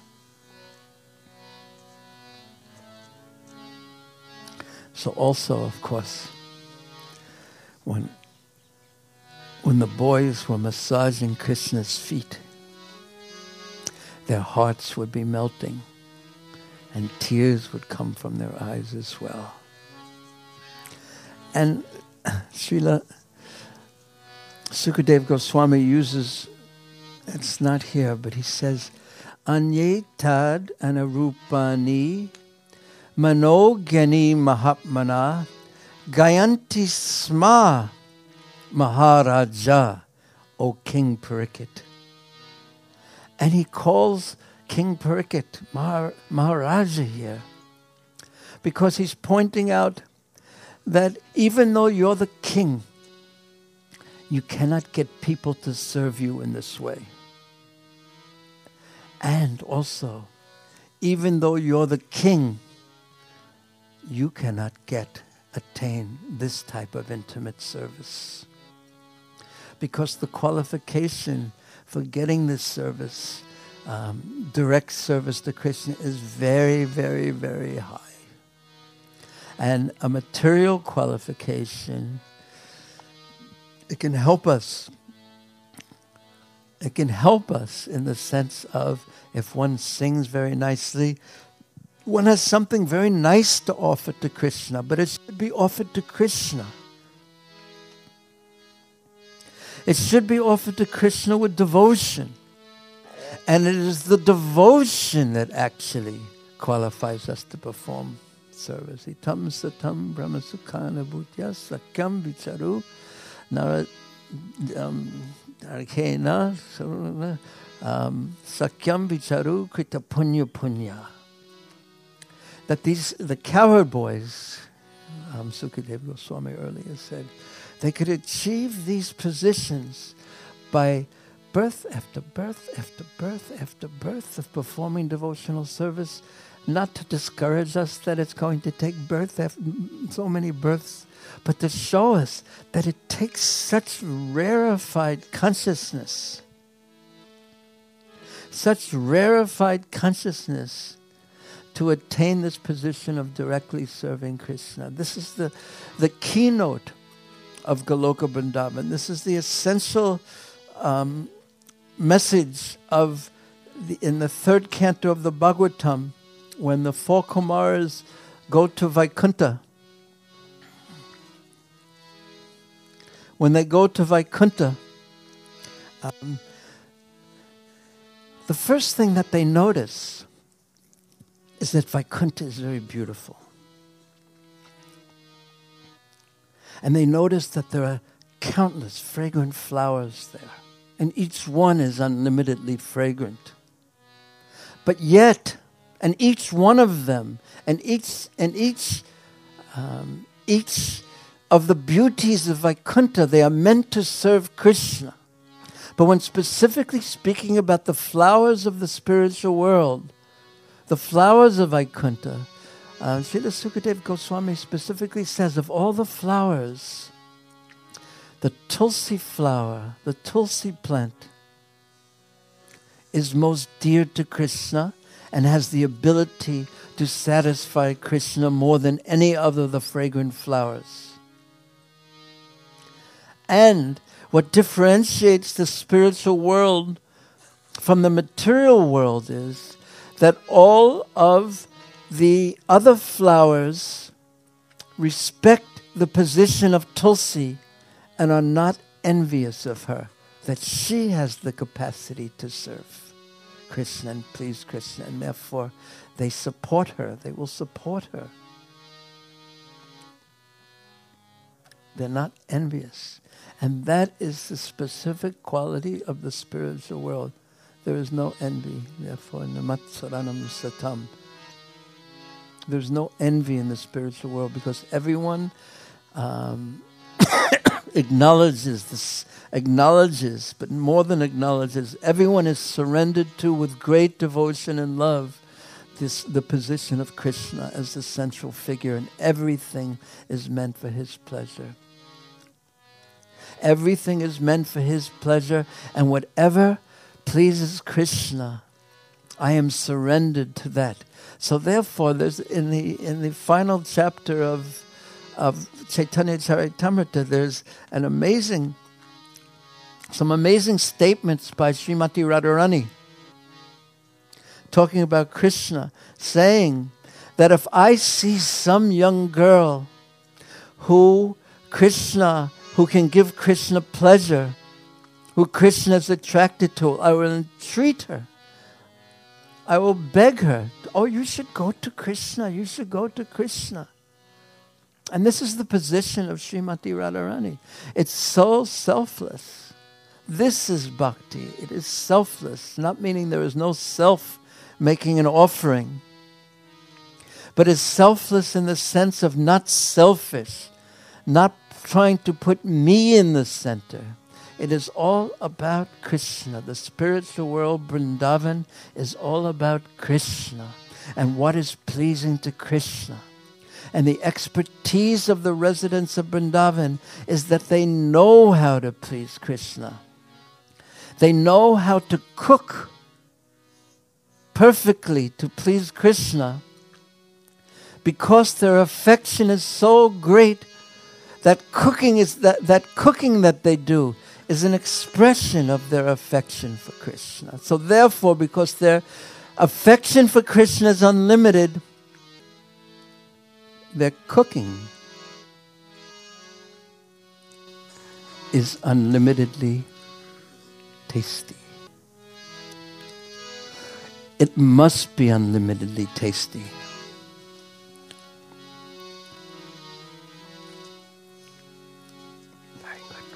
So also, of course, when, when the boys were massaging Krishna's feet, their hearts would be melting, and tears would come from their eyes as well. And Srila Sukadeva Goswami uses, it's not here, but he says, Anye tad anarupani manogyani mahatmana gayanti sma maharaja, O King Parikshit. And he calls King Parikshit Mahar- Maharaja here because he's pointing out that even though you're the king, you cannot get people to serve you in this way. And also, even though you're the king, you cannot get, attain this type of intimate service. Because the qualification for getting this service um, direct service to Krishna is very, very, very high. And a material qualification, it can help us. It can help us in the sense of if one sings very nicely, one has something very nice to offer to Krishna, but it should be offered to Krishna. It should be offered to Krishna with devotion. And it is the devotion that actually qualifies us to perform service. Itam satam brahma sukhana bhutya sakyam vicharu nara arkena sakyam vicharu krita punya punya. That these, the cowherd boys, um, Sukadeva Goswami earlier said, they could achieve these positions by birth after birth after birth after birth of performing devotional service, not to discourage us that it's going to take birth after so many births, but to show us that it takes such rarefied consciousness, such rarefied consciousness to attain this position of directly serving Krishna. This is the, the keynote of Goloka Vrindavan. This is the essential um, message of the, in the third canto of the Bhagavatam, when the four Kumaras go to Vaikuntha. When they go to Vaikuntha, um, the first thing that they notice is that Vaikuntha is very beautiful. And they notice that there are countless fragrant flowers there, and each one is unlimitedly fragrant. But yet, and each one of them, and each and each um, each of the beauties of Vaikuntha, they are meant to serve Krishna. But when specifically speaking about the flowers of the spiritual world, the flowers of Vaikuntha, uh, Srila Sukadeva Goswami specifically says, of all the flowers, the tulsi flower, the tulsi plant, is most dear to Krishna and has the ability to satisfy Krishna more than any other of the fragrant flowers. And what differentiates the spiritual world from the material world is that all of the other flowers respect the position of Tulsi and are not envious of her, that she has the capacity to serve Krishna and please Krishna, and therefore they support her, they will support her. They're not envious. And that is the specific quality of the spiritual world. There is no envy, therefore, namatsaranam satam. There's no envy in the spiritual world because everyone um, acknowledges this, acknowledges, but more than acknowledges, everyone is surrendered to with great devotion and love this the position of Krishna as the central figure, and everything is meant for his pleasure. Everything is meant for his pleasure, and whatever pleases Krishna, I am surrendered to that. So therefore, there's in the in the final chapter of of Chaitanya Charitamrita, there's an amazing, some amazing statements by Srimati Radharani talking about Krishna, saying that if I see some young girl who Krishna, who can give Krishna pleasure, who Krishna is attracted to, I will entreat her. I will beg her, oh, you should go to Krishna, you should go to Krishna. And this is the position of Srimati Radharani. It's so selfless. This is bhakti. It is selfless, not meaning there is no self making an offering, but it's selfless in the sense of not selfish, not trying to put me in the center. It is all about Krishna. The spiritual world, Vrindavan, is all about Krishna and what is pleasing to Krishna. And the expertise of the residents of Vrindavan is that they know how to please Krishna. They know how to cook perfectly to please Krishna because their affection is so great that cooking is that, that cooking that they do is an expression of their affection for Krishna. So therefore, because their affection for Krishna is unlimited, their cooking is unlimitedly tasty. It must be unlimitedly tasty. Very good.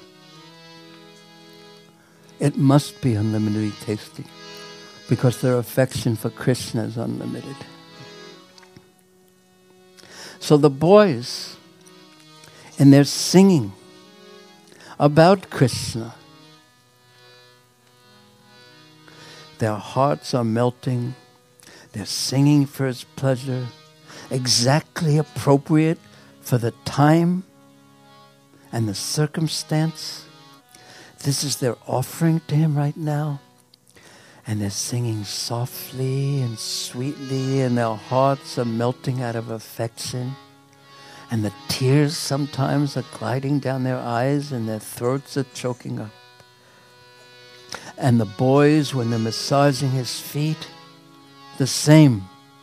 It must be unlimitedly tasty because their affection for Krishna is unlimited. So the boys, in their singing about Krishna, their hearts are melting. They're singing for his pleasure, exactly appropriate for the time and the circumstance. This is their offering to him right now. And they're singing softly and sweetly, and their hearts are melting out of affection. And the tears sometimes are gliding down their eyes, and their throats are choking up. And the boys, when they're massaging his feet, the same.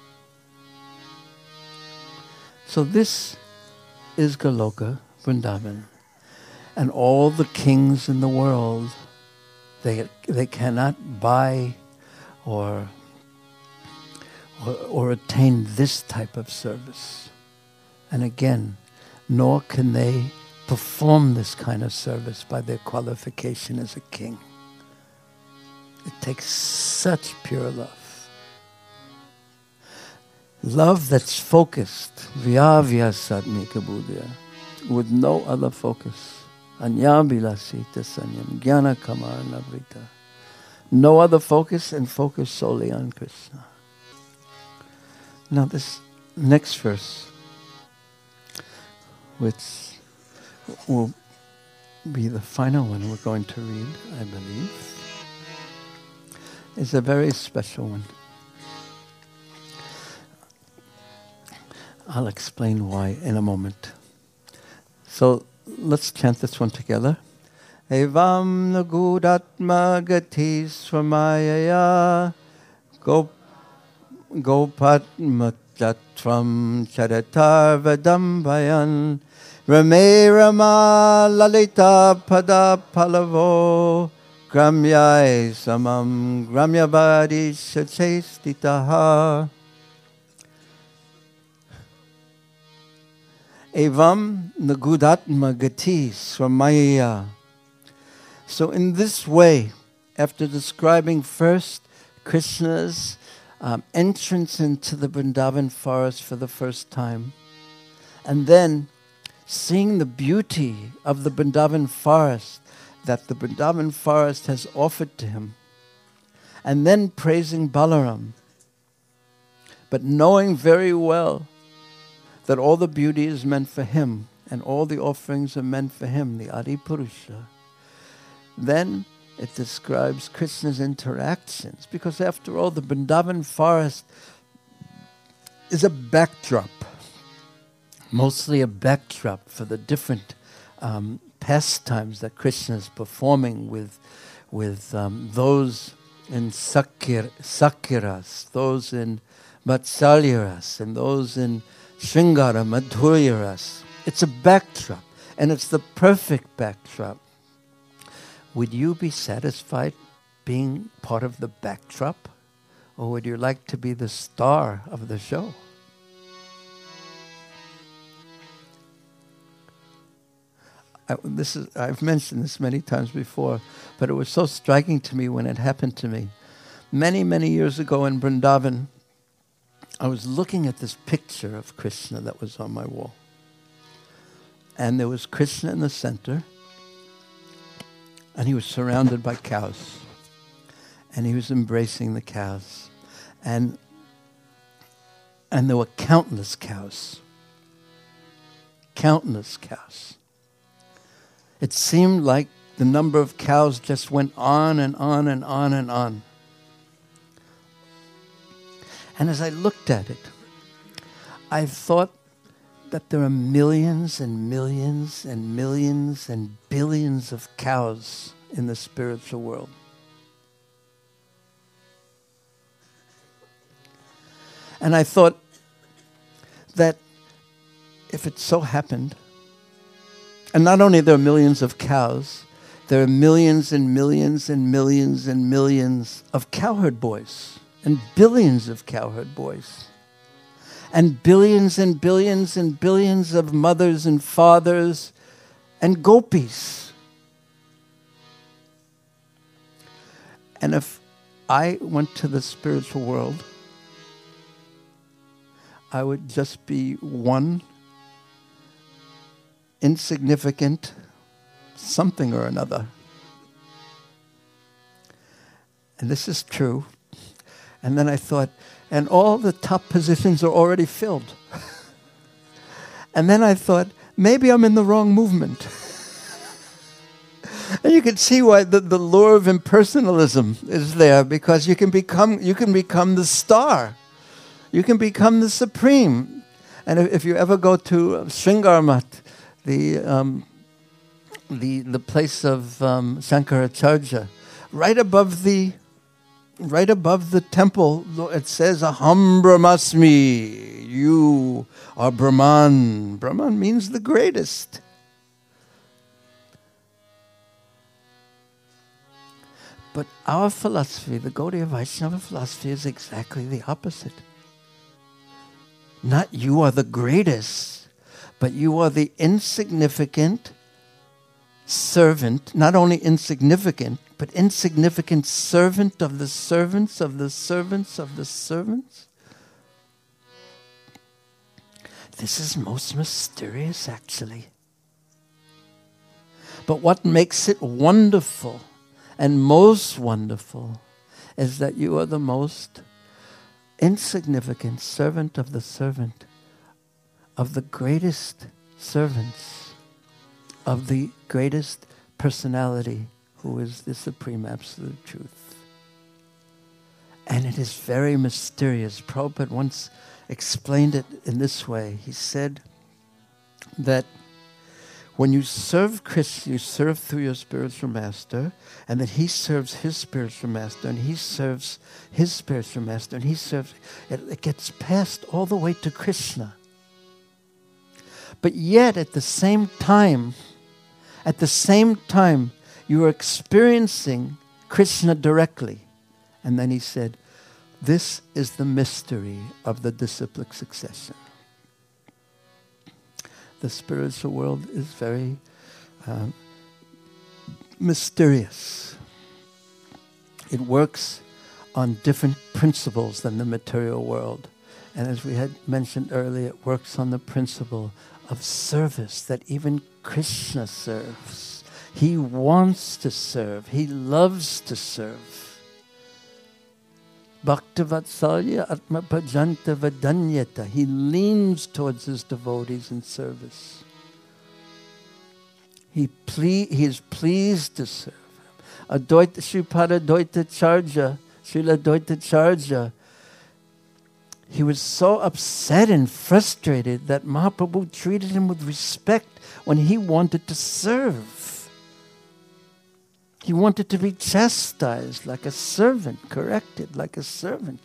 So this is Goloka, Vrindavan. And all the kings in the world, They they cannot buy or, or or attain this type of service. And again, nor can they perform this kind of service by their qualification as a king. It takes such pure love. Love that's focused, vyavya sadmika buddhya, with no other focus. Anyabilasita sanyam, jnana kamar navrita. No other focus, and focus solely on Krishna. Now this next verse, which will be the final one we're going to read, I believe, is a very special one. I'll explain why in a moment. So let's chant this one together. Evam nagudatma gati swamayaya gop gopatmatjatvam charatar vadambayan rame rama lalita pada palavo gramyai samam gramyabadi sachestitaha. Evam nagudatma gati swamaya. So in this way, after describing first Krishna's um, entrance into the Vrindavan forest for the first time, and then seeing the beauty of the Vrindavan forest that the Vrindavan forest has offered to him, and then praising Balaram, but knowing very well that all the beauty is meant for him, and all the offerings are meant for him, the Adi Purusha. Then it describes Krishna's interactions, because after all, the Vrindavan forest is a backdrop, mostly a backdrop for the different um, pastimes that Krishna is performing with, with um, those in Sakir, Sakiras, those in Vatsalyaras, and those in Shringara, Madhuryaras. It's a backdrop, and it's the perfect backdrop. Would you be satisfied being part of the backdrop, or would you like to be the star of the show? I, this is, I've mentioned this many times before, but it was so striking to me when it happened to me. Many, many years ago in Vrindavan, I was looking at this picture of Krishna that was on my wall. And there was Krishna in the center, and he was surrounded by cows. And he was embracing the cows. And, and there were countless cows. Countless cows. It seemed like the number of cows just went on and on and on and on. And as I looked at it, I thought that there are millions and millions and millions and billions of cows in the spiritual world. And I thought that if it so happened, and not only there are millions of cows, there are millions and millions and millions and millions of cowherd boys, and billions of cowherd boys, and billions and billions and billions of mothers and fathers and gopis. And if I went to the spiritual world, I would just be one insignificant something or another. And this is true. And then I thought, and all the top positions are already filled. And then I thought, maybe I'm in the wrong movement. And you can see why the, the lure of impersonalism is there, because you can become you can become the star. You can become the supreme. And if, if you ever go to Sringarmat, the um, the the place of um, Shankaracharya, right above the right above the temple, it says Aham Brahmasmi. You are Brahman. Brahman means the greatest. But our philosophy, the Gaudiya Vaishnava philosophy, is exactly the opposite. Not you are the greatest, but you are the insignificant servant, not only insignificant, but insignificant servant of the servants of the servants of the servants. This is most mysterious, actually. But what makes it wonderful and most wonderful is that you are the most insignificant servant of the servant, of the greatest servants, of the greatest personality, who is the Supreme Absolute Truth. And it is very mysterious. Prabhupada once explained it in this way. He said that when you serve Krishna, you serve through your spiritual master, and that he serves his spiritual master, and he serves his spiritual master, and he serves, it, it gets passed all the way to Krishna. But yet, at the same time, at the same time, you are experiencing Krishna directly. And then he said, this is the mystery of the disciplic succession. The spiritual world is very uh, mysterious. It works on different principles than the material world. And as we had mentioned earlier, it works on the principle of service, that even Krishna serves. He wants to serve. He loves to serve. Bhaktavatsalya atma bhajanta vadanyata. He leans towards his devotees in service. He, ple- he is pleased to serve. Advaita Sripada Advaita Charja, Srila Advaita Charja, he was so upset and frustrated that Mahaprabhu treated him with respect when he wanted to serve. He wanted to be chastised like a servant, corrected like a servant.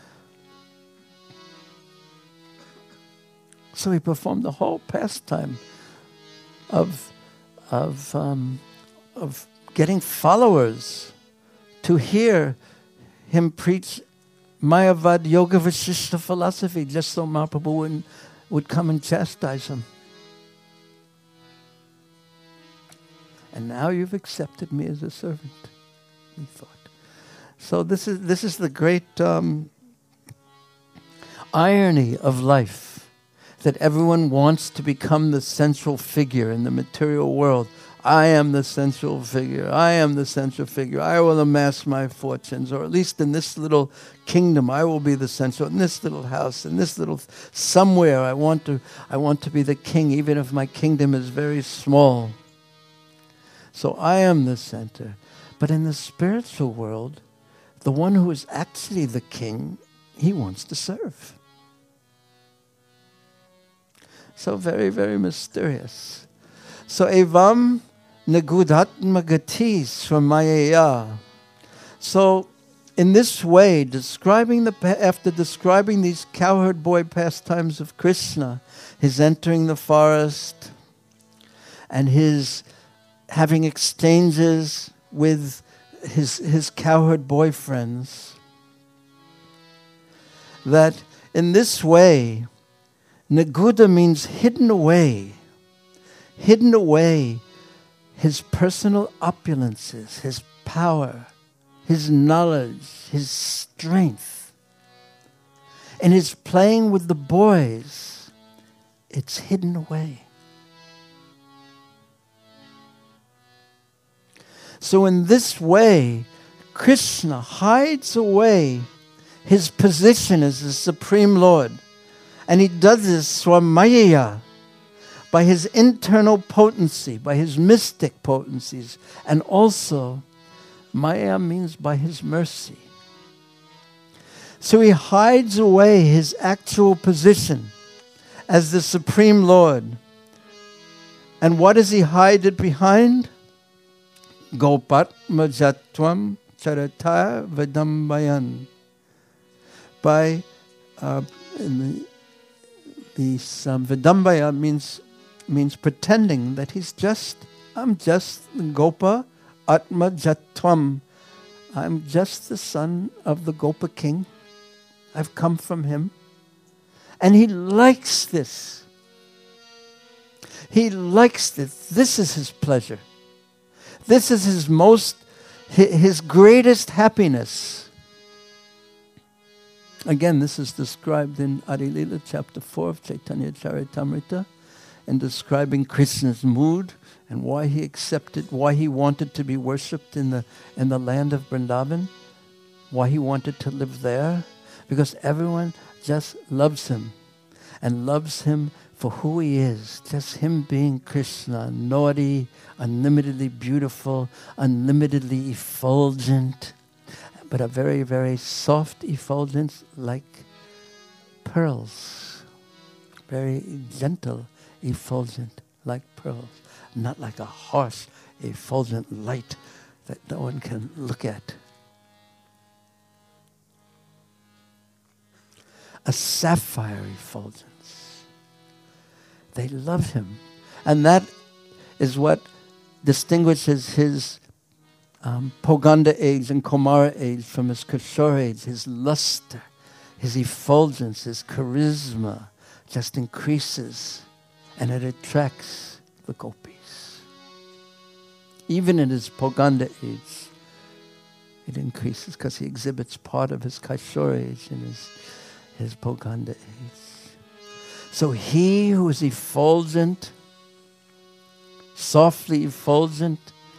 So he performed the whole pastime of, of, um, of getting followers to hear him preach Mayavad Yoga Vasishta philosophy, just so Mahaprabhu would, would come and chastise him. And now you've accepted me as a servant, he thought. So this is this is the great um, irony of life, that everyone wants to become the central figure in the material world. I am the central figure. I am the central figure. I will amass my fortunes, or at least in this little kingdom, I will be the central. In this little house, in this little somewhere, I want to. I want to be the king, even if my kingdom is very small. So I am the center. But in the spiritual world, the one who is actually the king he wants to serve. So very, very mysterious. So evam nagudatma gatis from Mayaya. So in this way, describing the after describing these cowherd boy pastimes of Krishna, his entering the forest and his having exchanges with his his cowherd boyfriends, that in this way, Naguda means hidden away, hidden away his personal opulences, his power, his knowledge, his strength. And his playing with the boys, it's hidden away. So in this way, Krishna hides away his position as the Supreme Lord. And he does this swamaya, by his internal potency, by his mystic potencies. And also, Maya means by his mercy. So he hides away his actual position as the Supreme Lord. And what does he hide it behind? Gopatma Jatvam Charata Vedambayan. By uh, the, the um, Vedambaya means means pretending that he's just, I'm just Gopa Atma Jatvam. I'm just the son of the Gopa king. I've come from him. And he likes this. He likes this. This is his pleasure. This is his most, his greatest happiness. Again, this is described in Adi Lila, chapter four of Chaitanya Charitamrita, in describing Krishna's mood and why he accepted, why he wanted to be worshipped in the in the land of Vrindavan, why he wanted to live there, because everyone just loves him and loves him for who he is, just him being Krishna, naughty, unlimitedly beautiful, unlimitedly effulgent, but a very, very soft effulgence like pearls, very gentle effulgent like pearls, not like a harsh, effulgent light that no one can look at. A sapphire effulgence. They love him. And that is what distinguishes his um, Poganda age and Kumara age from his Kishore age. His luster, his effulgence, his charisma just increases. And it attracts the gopis. Even in his Poganda age, it increases because he exhibits part of his Kaishore age in his, his Poganda age. So he who is effulgent, softly effulgent,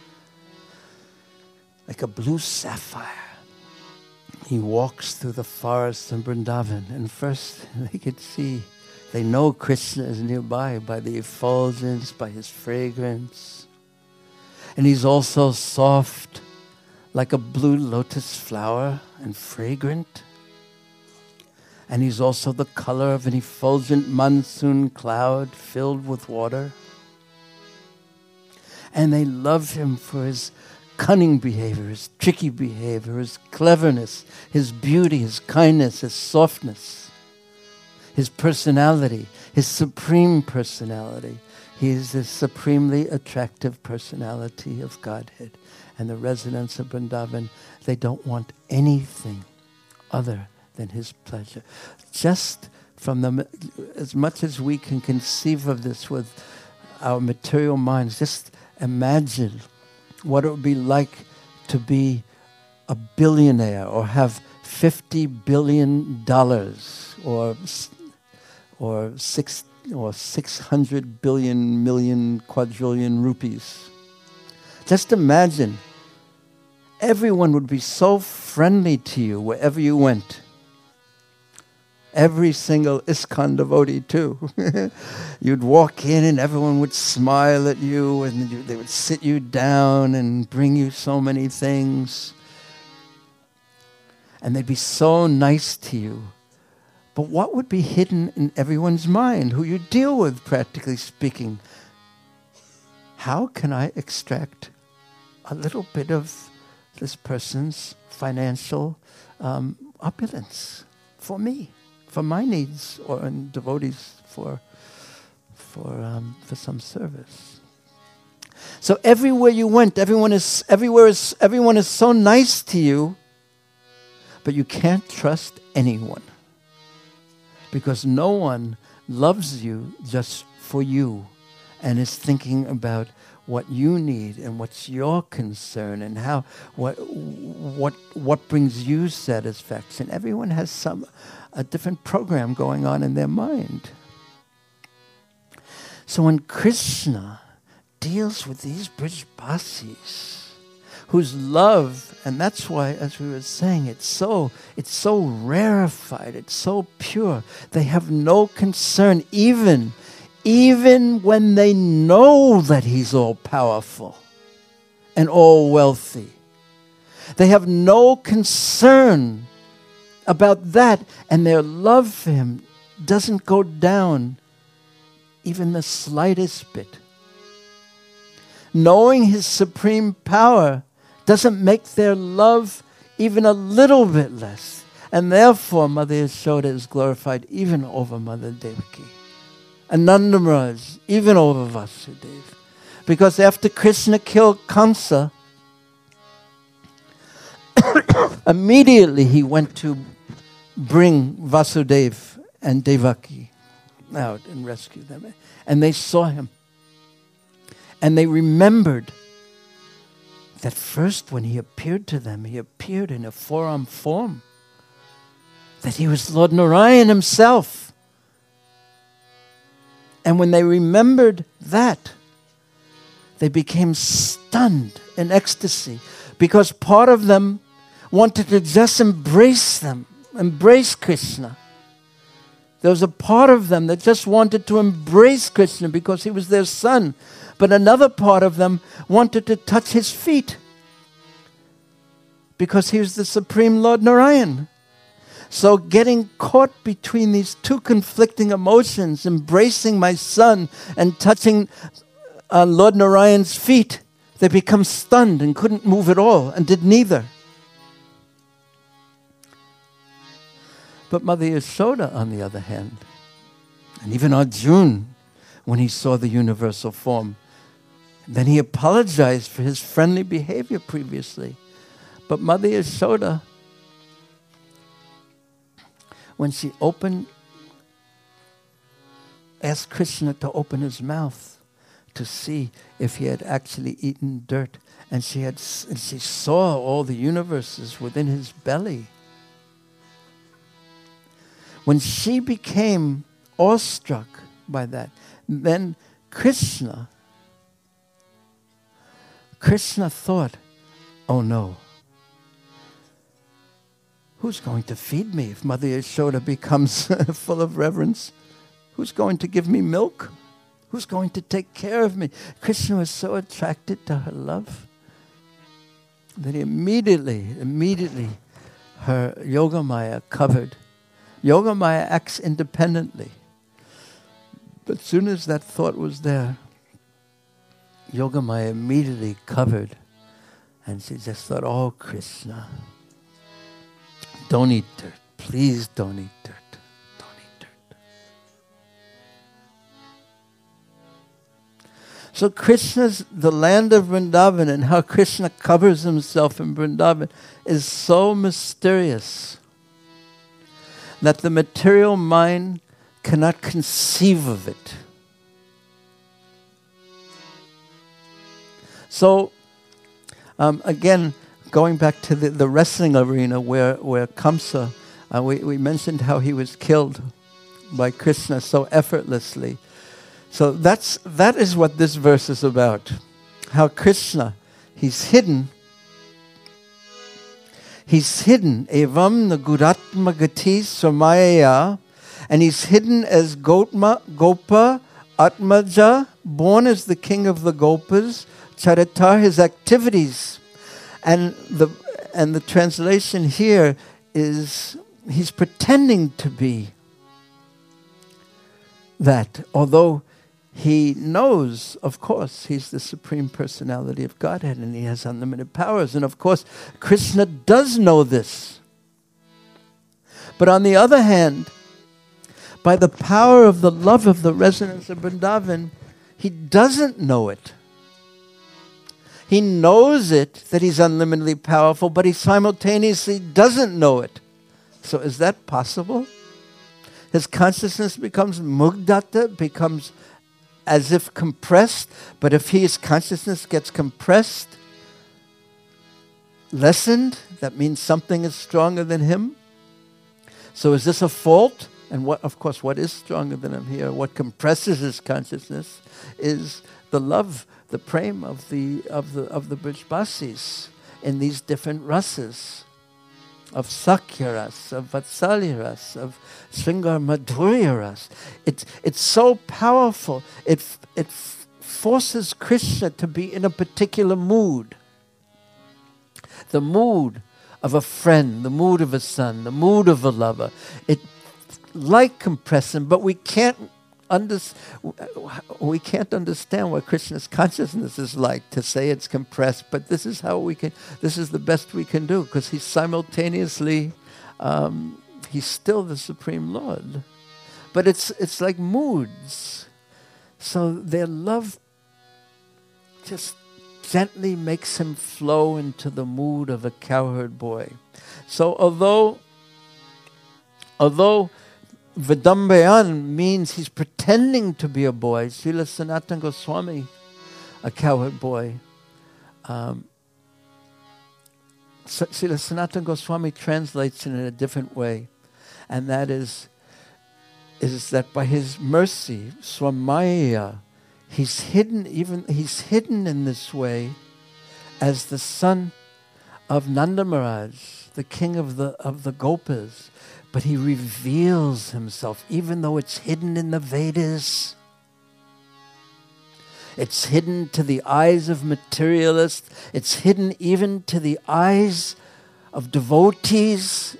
like a blue sapphire, he walks through the forest in Vrindavan, and first they could see, they know Krishna is nearby by the effulgence, by his fragrance. And he's also soft, like a blue lotus flower, and fragrant. And he's also the color of an effulgent monsoon cloud filled with water. And they love him for his cunning behavior, his tricky behavior, his cleverness, his beauty, his kindness, his softness. His personality, his supreme personality. He is the supremely attractive personality of Godhead. And the residents of Vrindavan, they don't want anything other than his pleasure. Just from the, as much as we can conceive of this with our material minds, just imagine what it would be like to be a billionaire or have fifty billion dollars or or six or six hundred billion million quadrillion rupees. Just imagine, everyone would be so friendly to you wherever you went. Every single ISKCON devotee too. You'd walk in and everyone would smile at you, and you, they would sit you down and bring you so many things. and they'd be so nice to you. But what would be hidden in everyone's mind, who you deal with, practically speaking? How can I extract a little bit of this person's financial um, opulence for me, for my needs, or in devotees for for um, for some service? So everywhere you went, everyone is everywhere is everyone is so nice to you, but you can't trust anyone, because no one loves you just for you and is thinking about what you need and what's your concern and how what what what brings you satisfaction. Everyone has some a different program going on in their mind. So when Krishna deals with these Brijbasis, whose love, and that's why, as we were saying, it's so it's so rarefied, it's so pure. They have no concern, even even when they know that he's all powerful and all wealthy. They have no concern about that, and their love for him doesn't go down even the slightest bit. Knowing his supreme power doesn't make their love even a little bit less. And therefore, Mother Yashoda is glorified even over Mother Devaki. Ananda Maharaj, even over Vasudeva. Because after Krishna killed Kamsa, immediately he went to bring Vasudeva and Devaki out and rescue them. And they saw him. And they remembered that first when he appeared to them, he appeared in a four-armed form. That he was Lord Narayan himself. And when they remembered that, they became stunned in ecstasy, because part of them wanted to just embrace them, embrace Krishna. There was a part of them that just wanted to embrace Krishna because he was their son. But another part of them wanted to touch his feet because he was the Supreme Lord Narayan. So getting caught between these two conflicting emotions, embracing my son and touching uh, Lord Narayan's feet, they become stunned and couldn't move at all and did neither. But Mother Yashoda, on the other hand, and even Arjuna, when he saw the universal form, then he apologized for his friendly behavior previously. But Mother Yashoda, when she opened, asked Krishna to open his mouth to see if he had actually eaten dirt, and she had, and she saw all the universes within his belly. When she became awestruck by that, then Krishna, Krishna thought, oh no, who's going to feed me if Mother Yashoda becomes full of reverence? Who's going to give me milk? Who's going to take care of me? Krishna was so attracted to her love that he immediately, immediately, her Yogamaya covered. Yogamaya acts independently. But as soon as that thought was there, Yogamaya immediately covered. And she just thought, oh, Krishna, don't eat dirt. Please don't eat dirt. Don't eat dirt. So Krishna's, the land of Vrindavan, and how Krishna covers himself in Vrindavan is so mysterious that the material mind cannot conceive of it. So, um, again, going back to the, the wrestling arena where, where Kamsa, uh, we, we mentioned how he was killed by Krishna so effortlessly. So that's that is what this verse is about. How Krishna, he's hidden. He's hidden. Evam naguratma gati samaya. And he's hidden as Gotma, Gopa, Atmaja, born as the king of the Gopas, Charitar, his activities. And the and the translation here is, he's pretending to be that, although he knows, of course, he's the Supreme Personality of Godhead and he has unlimited powers. And of course, Krishna does know this. But on the other hand, by the power of the love of the residents of Vrindavan, he doesn't know it. He knows it, that he's unlimitedly powerful, but he simultaneously doesn't know it. So is that possible? His consciousness becomes mugdata, becomes as if compressed, but if his consciousness gets compressed, lessened, that means something is stronger than him. So is this a fault? And what, of course, what is stronger than him here, what compresses his consciousness, is the love, the prem of the of the of the Brijbasis in these different rasas, of Sakya ras, of Vatsalya ras, of Sringar Madhurya ras. It's it's so powerful. It it forces Krishna to be in a particular mood. The mood of a friend, the mood of a son, the mood of a lover. It like compressing, but we can't under, we can't understand what Krishna's consciousness is like to say it's compressed. But this is how we can. This is the best we can do, because he's simultaneously, um, he's still the Supreme Lord. But it's it's like moods. So their love just gently makes him flow into the mood of a cowherd boy. So although, although Vidambayan means he's pretending to be a boy, Srila Sanatana Goswami, a cowherd boy, um, Srila Sanatana Goswami translates it in a different way, and that is, is that by his mercy, Swamaya, he's hidden even he's hidden in this way as the son of Nanda Maharaj, the king of the of the Gopas. But he reveals himself, even though it's hidden in the Vedas. It's hidden to the eyes of materialists. It's hidden even to the eyes of devotees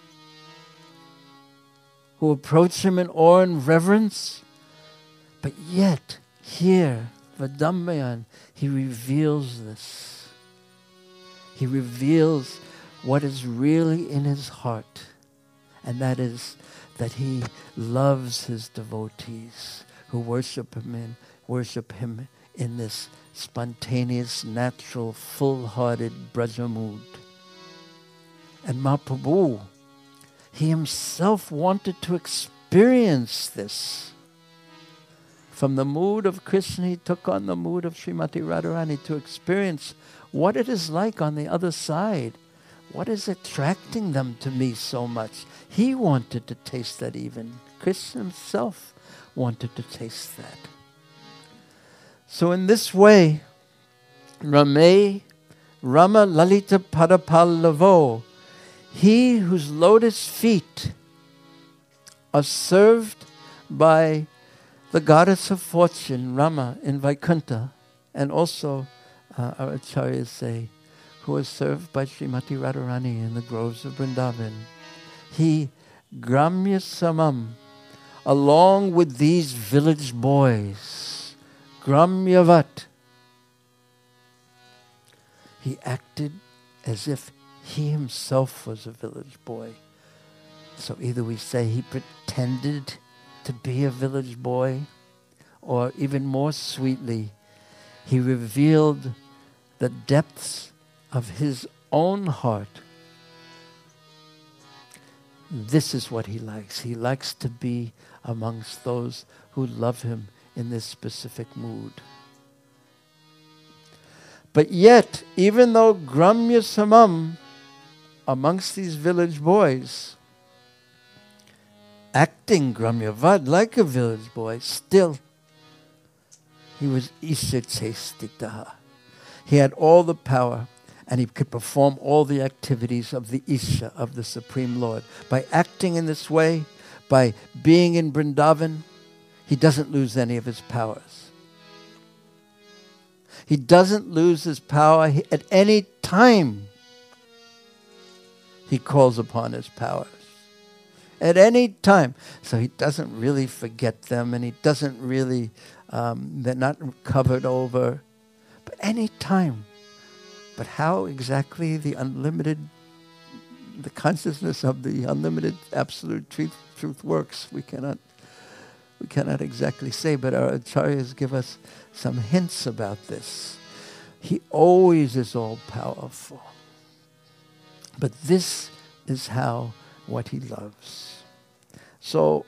who approach him in awe and reverence. But yet, here, Vidambayan, he reveals this. He reveals what is really in his heart. And that is that he loves his devotees who worship him in, worship him in this spontaneous, natural, full-hearted Braja mood. And Mahaprabhu, he himself wanted to experience this. From the mood of Krishna, he took on the mood of Srimati Radharani to experience what it is like on the other side. What is attracting them to me so much? He wanted to taste that even. Krishna himself wanted to taste that. So in this way, Rame, Rama Lalita Padapallavo, he whose lotus feet are served by the goddess of fortune, Rama, in Vaikuntha, and also, uh, our acharyas say, who is served by Srimati Radharani in the groves of Vrindavan. He, Gramya Samam, along with these village boys, Gramyavat, he acted as if he himself was a village boy. So either we say he pretended to be a village boy, or even more sweetly, he revealed the depths of his own heart. This is what he likes. He likes to be amongst those who love him in this specific mood. But yet, even though Gramya Samam, amongst these village boys, acting Gramyavad like a village boy, still, he was Isha Chestiktaha. He had all the power, and he could perform all the activities of the Isha, of the Supreme Lord. By acting in this way, by being in Vrindavan, he doesn't lose any of his powers. He doesn't lose his power at any time. he calls upon his powers. At any time. So he doesn't really forget them, and he doesn't really, um, they're not covered over. But any time. But how exactly the unlimited, the consciousness of the unlimited absolute truth, truth works, we cannot, we cannot exactly say, but our acharyas give us some hints about this. He always is all-powerful. But this is how, what he loves. So,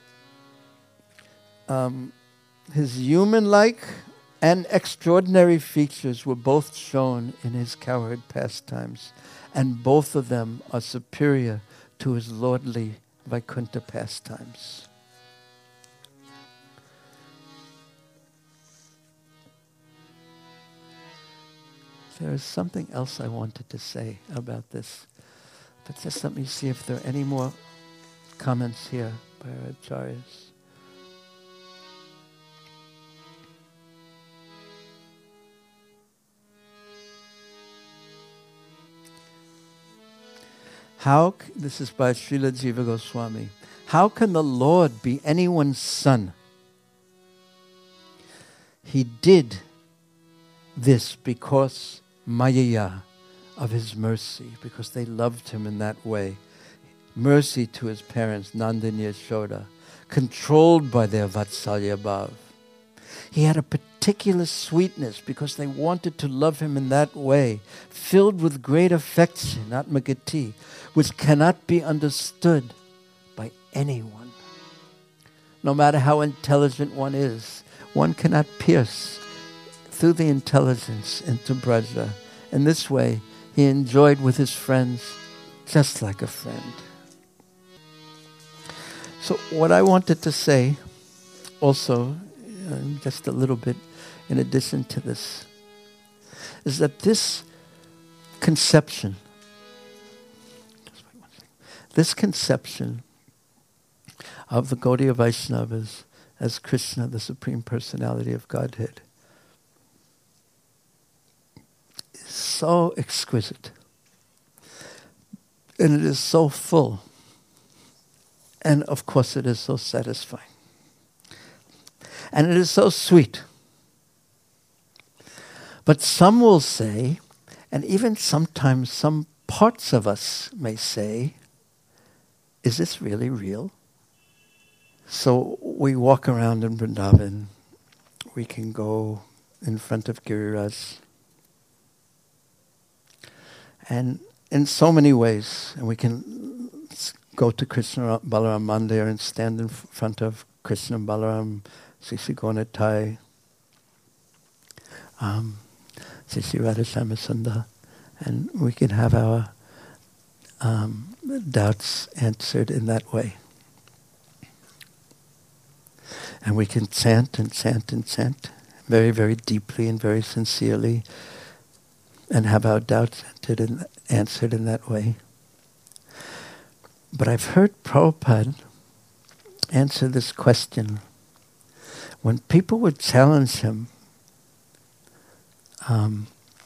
um, his human-like and extraordinary features were both shown in his cowherd pastimes, and both of them are superior to his lordly Vaikuntha pastimes. There is something else I wanted to say about this, but just let me see if there are any more comments here by our acharyas. How, this is by Srila Jiva Goswami, how can the Lord be anyone's son? He did this because Mayaya, of his mercy, because they loved him in that way. Mercy to his parents, Nanda and Yashoda, controlled by their Vatsalya Bhav. He had a particular sweetness because they wanted to love him in that way, filled with great affection, Atmagati, which cannot be understood by anyone. No matter how intelligent one is, one cannot pierce through the intelligence into Braja. In this way, he enjoyed with his friends just like a friend. So what I wanted to say also, uh, just a little bit in addition to this, is that this conception, this conception of the Gaudiya Vaishnavas as Krishna, the Supreme Personality of Godhead, is so exquisite. And it is so full. And of course it is so satisfying. And it is so sweet. But some will say, and even sometimes some parts of us may say, is this really real? So we walk around in Vrindavan. We can go in front of Giriraj. And in so many ways, and we can go to Krishna Balaram Mandir and stand in front of Krishna Balaram, Sri Sri Gauratai, um, Sri Sri Radhashama Sundar, and we can have our um, doubts answered in that way. And we can chant and chant and chant very, very deeply and very sincerely and have our doubts answered in, answered in that way. But I've heard Prabhupada answer this question when people would challenge him, um,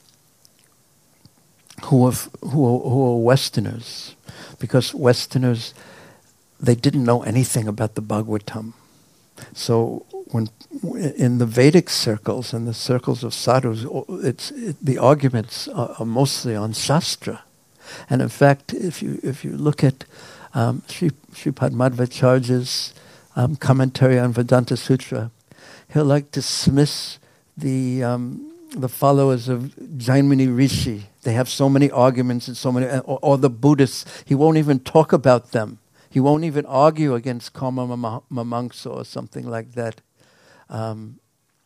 who were who were, who were Westerners, because Westerners, they didn't know anything about the Bhagavatam. So when in the Vedic circles and the circles of sadhus, it's it, the arguments are, are mostly on Shastra. And in fact, if you if you look at um, Sri, Sripad Madhvacharya's um, commentary on Vedanta Sutra, he'll like dismiss the um, the followers of Jainmuni Rishi. They have so many arguments and so many, or, or the Buddhists. He won't even talk about them. He won't even argue against Karma Mamangsa or something like that, um,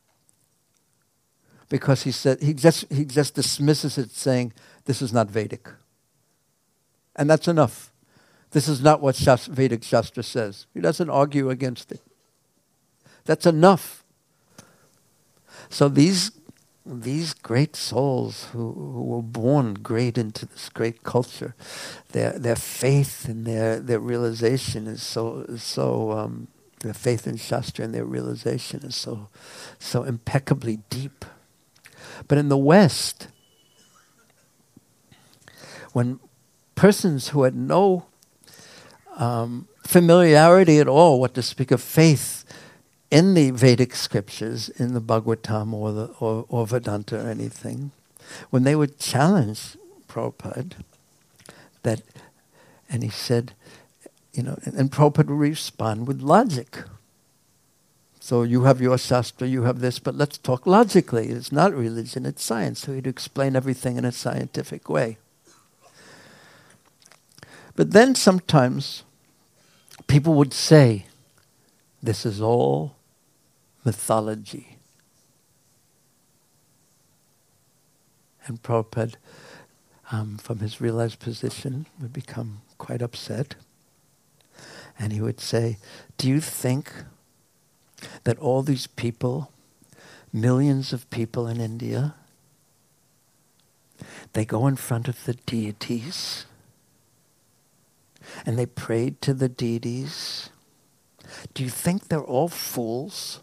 because he said he just he just dismisses it, saying this is not Vedic, and that's enough. This is not what Shastra, Vedic Shastra says. He doesn't argue against it. That's enough. So these these great souls who, who were born great into this great culture, their their faith and their, their realization is so is so um, their faith in Shastra and their realization is so so impeccably deep. But in the West, when persons who had no um, familiarity at all, what to speak of faith in the Vedic scriptures, in the Bhagavatam or, the, or, or Vedanta or anything, when they would challenge Prabhupada, that, and he said, you know, and, and Prabhupada would respond with logic. So you have your Shastra, you have this, but let's talk logically. It's not religion, it's science. So he'd explain everything in a scientific way. But then sometimes people would say, this is all mythology. And Prabhupada, um, from his realized position, would become quite upset. And he would say, do you think that all these people, millions of people in India, they go in front of the deities and they prayed to the deities? Do you think they're all fools?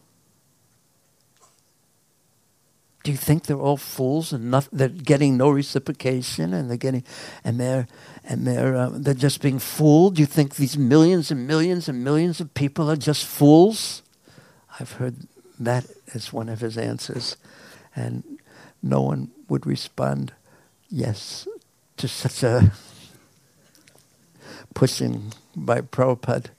Do you think they're all fools and not, they're getting no reciprocation and they're getting and they're and they're uh, they're just being fooled? Do you think these millions and millions and millions of people are just fools? I've heard that as one of his answers, and no one would respond yes to such a pushing by Prabhupada.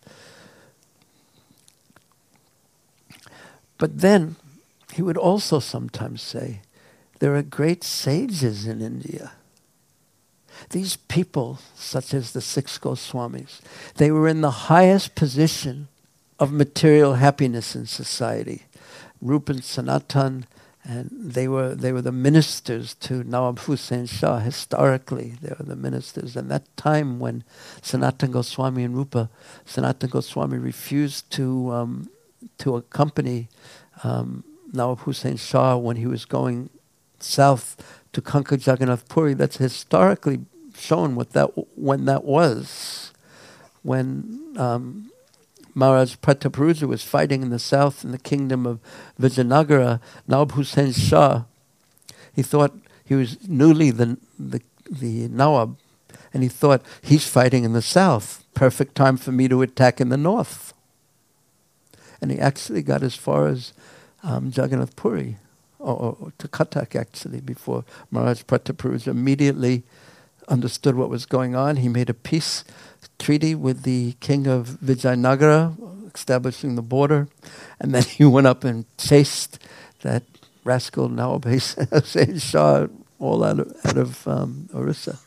But then he would also sometimes say, there are great sages in India. These people, such as the six Goswamis, they were in the highest position of material happiness in society. Rupa and Sanatan, and they were they were the ministers to Nawab Hussain Shah. Historically, they were the ministers. And that time when Sanatan Goswami and Rupa, Sanatan Goswami refused to um, to accompany um, Nawab Hussain Shah when he was going south to conquer Jagannath Puri. That's historically shown what that when that was. When um, Maharaj Prataparuja was fighting in the south in the kingdom of Vijayanagara, Nawab Hussain Shah, he thought he was newly the, the, the Nawab, and he thought, he's fighting in the south. Perfect time for me to attack in the north. And he actually got as far as um, Jagannath Puri, or, or to Cuttack actually, before Maharaj Prataparuja immediately understood what was going on. He made a peace treaty with the king of Vijayanagara, establishing the border, and then he went up and chased that rascal Nawab Hussain Shah all out of, out of um, Orissa.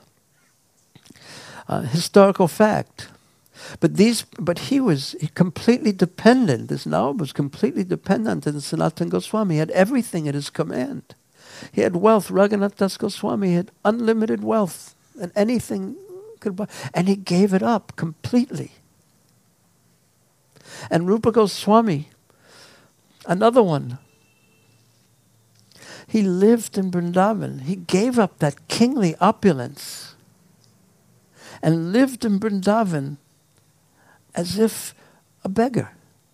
Uh, historical fact. But these, but he was completely dependent. This Nawab was completely dependent on Sanatana Goswami. He had everything at his command. He had wealth. Raghunath Das Goswami had unlimited wealth, and anything could buy, and he gave it up completely. And Rupa Goswami, another one, he lived in Vrindavan. He gave up that kingly opulence and lived in Vrindavan as if a beggar.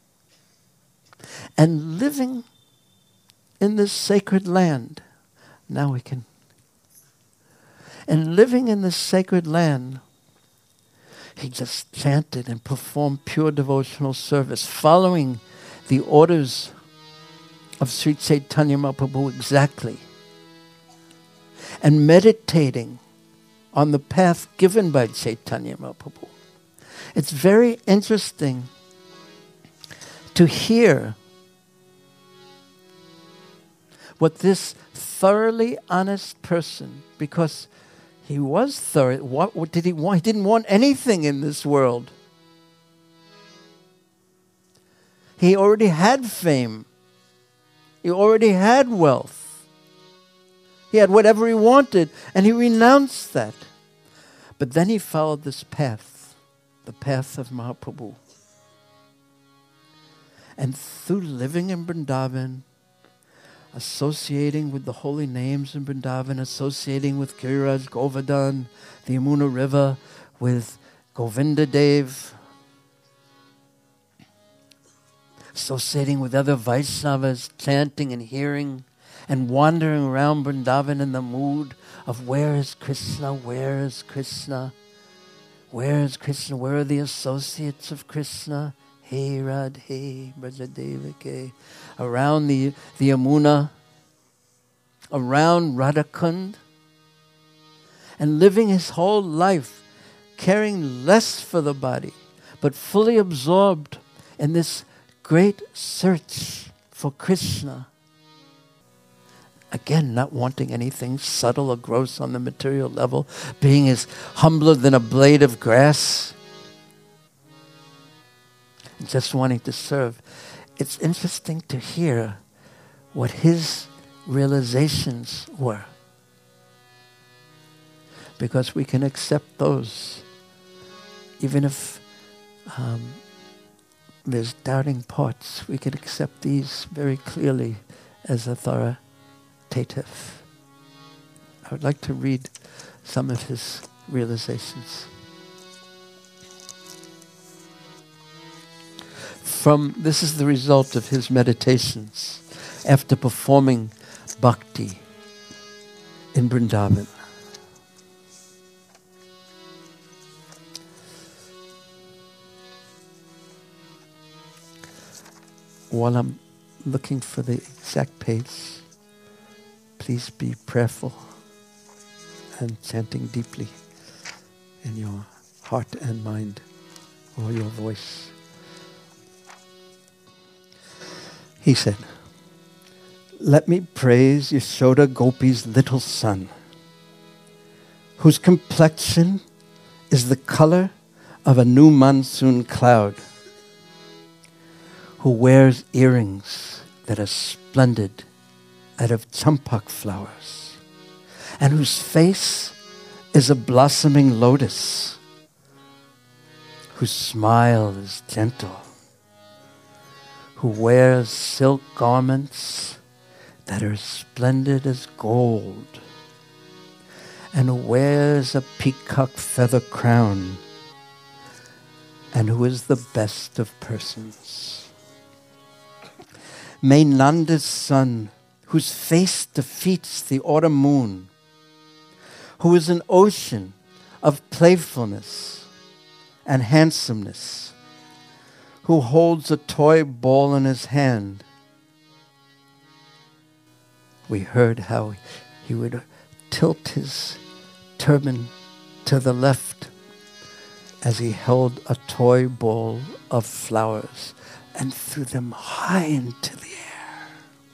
And living in this sacred land, now we can, and living in this sacred land, he just chanted and performed pure devotional service, following the orders of Sri Chaitanya Mahaprabhu exactly, and meditating on the path given by Chaitanya Mahaprabhu. It's very interesting to hear what this thoroughly honest person, because he was thorough. What, what did he want? He didn't want anything in this world. He already had fame. He already had wealth. He had whatever he wanted, and he renounced that. But then he followed this path, the path of Mahaprabhu. And through living in Vrindavan, associating with the holy names in Vrindavan, associating with Giriraj Govardhan, the Yamuna River, with Govinda Dev, associating with other Vaishnavas, chanting and hearing, and wandering around Vrindavan in the mood of where is Krishna, where is Krishna, where is Krishna, where are the associates of Krishna? Hey Radhe, Brajadevake, around the, the Yamuna, around Radhakund, and living his whole life caring less for the body, but fully absorbed in this great search for Krishna. Again, not wanting anything subtle or gross on the material level, being as humbler than a blade of grass, and just wanting to serve. It's interesting to hear what his realizations were, because we can accept those even if um, there's doubting parts. We can accept these very clearly as authoritative. I would like to read some of his realizations. From, this is the result of his meditations after performing bhakti in Vrindavan. While I'm looking for the exact page, please be prayerful and chanting deeply in your heart and mind or your voice. He said, "Let me praise Yashoda Gopi's little son, whose complexion is the color of a new monsoon cloud, who wears earrings that are splendid out of champak flowers, and whose face is a blossoming lotus, whose smile is gentle, who wears silk garments that are splendid as gold, and who wears a peacock feather crown, and who is the best of persons. May Nanda's son, whose face defeats the autumn moon, who is an ocean of playfulness and handsomeness, who holds a toy ball in his hand." We heard how he would tilt his turban to the left as he held a toy ball of flowers and threw them high into the air.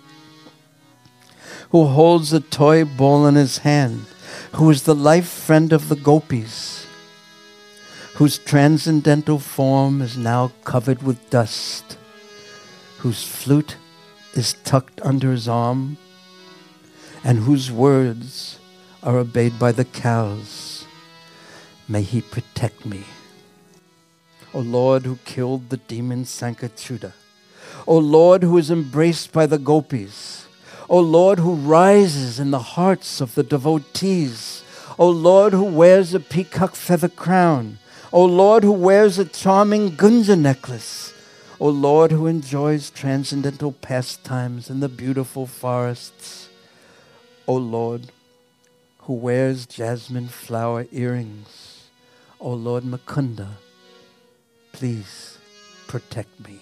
Who holds a toy ball in his hand, who is the life friend of the gopis, whose transcendental form is now covered with dust, whose flute is tucked under his arm, and whose words are obeyed by the cows. May he protect me. O Lord, who killed the demon Sankachuda. O Lord, who is embraced by the gopis. O Lord, who rises in the hearts of the devotees. O Lord, who wears a peacock feather crown. O Lord, who wears a charming Gunja necklace. O Lord, who enjoys transcendental pastimes in the beautiful forests. O Lord, who wears jasmine flower earrings. O Lord Mukunda, please protect me.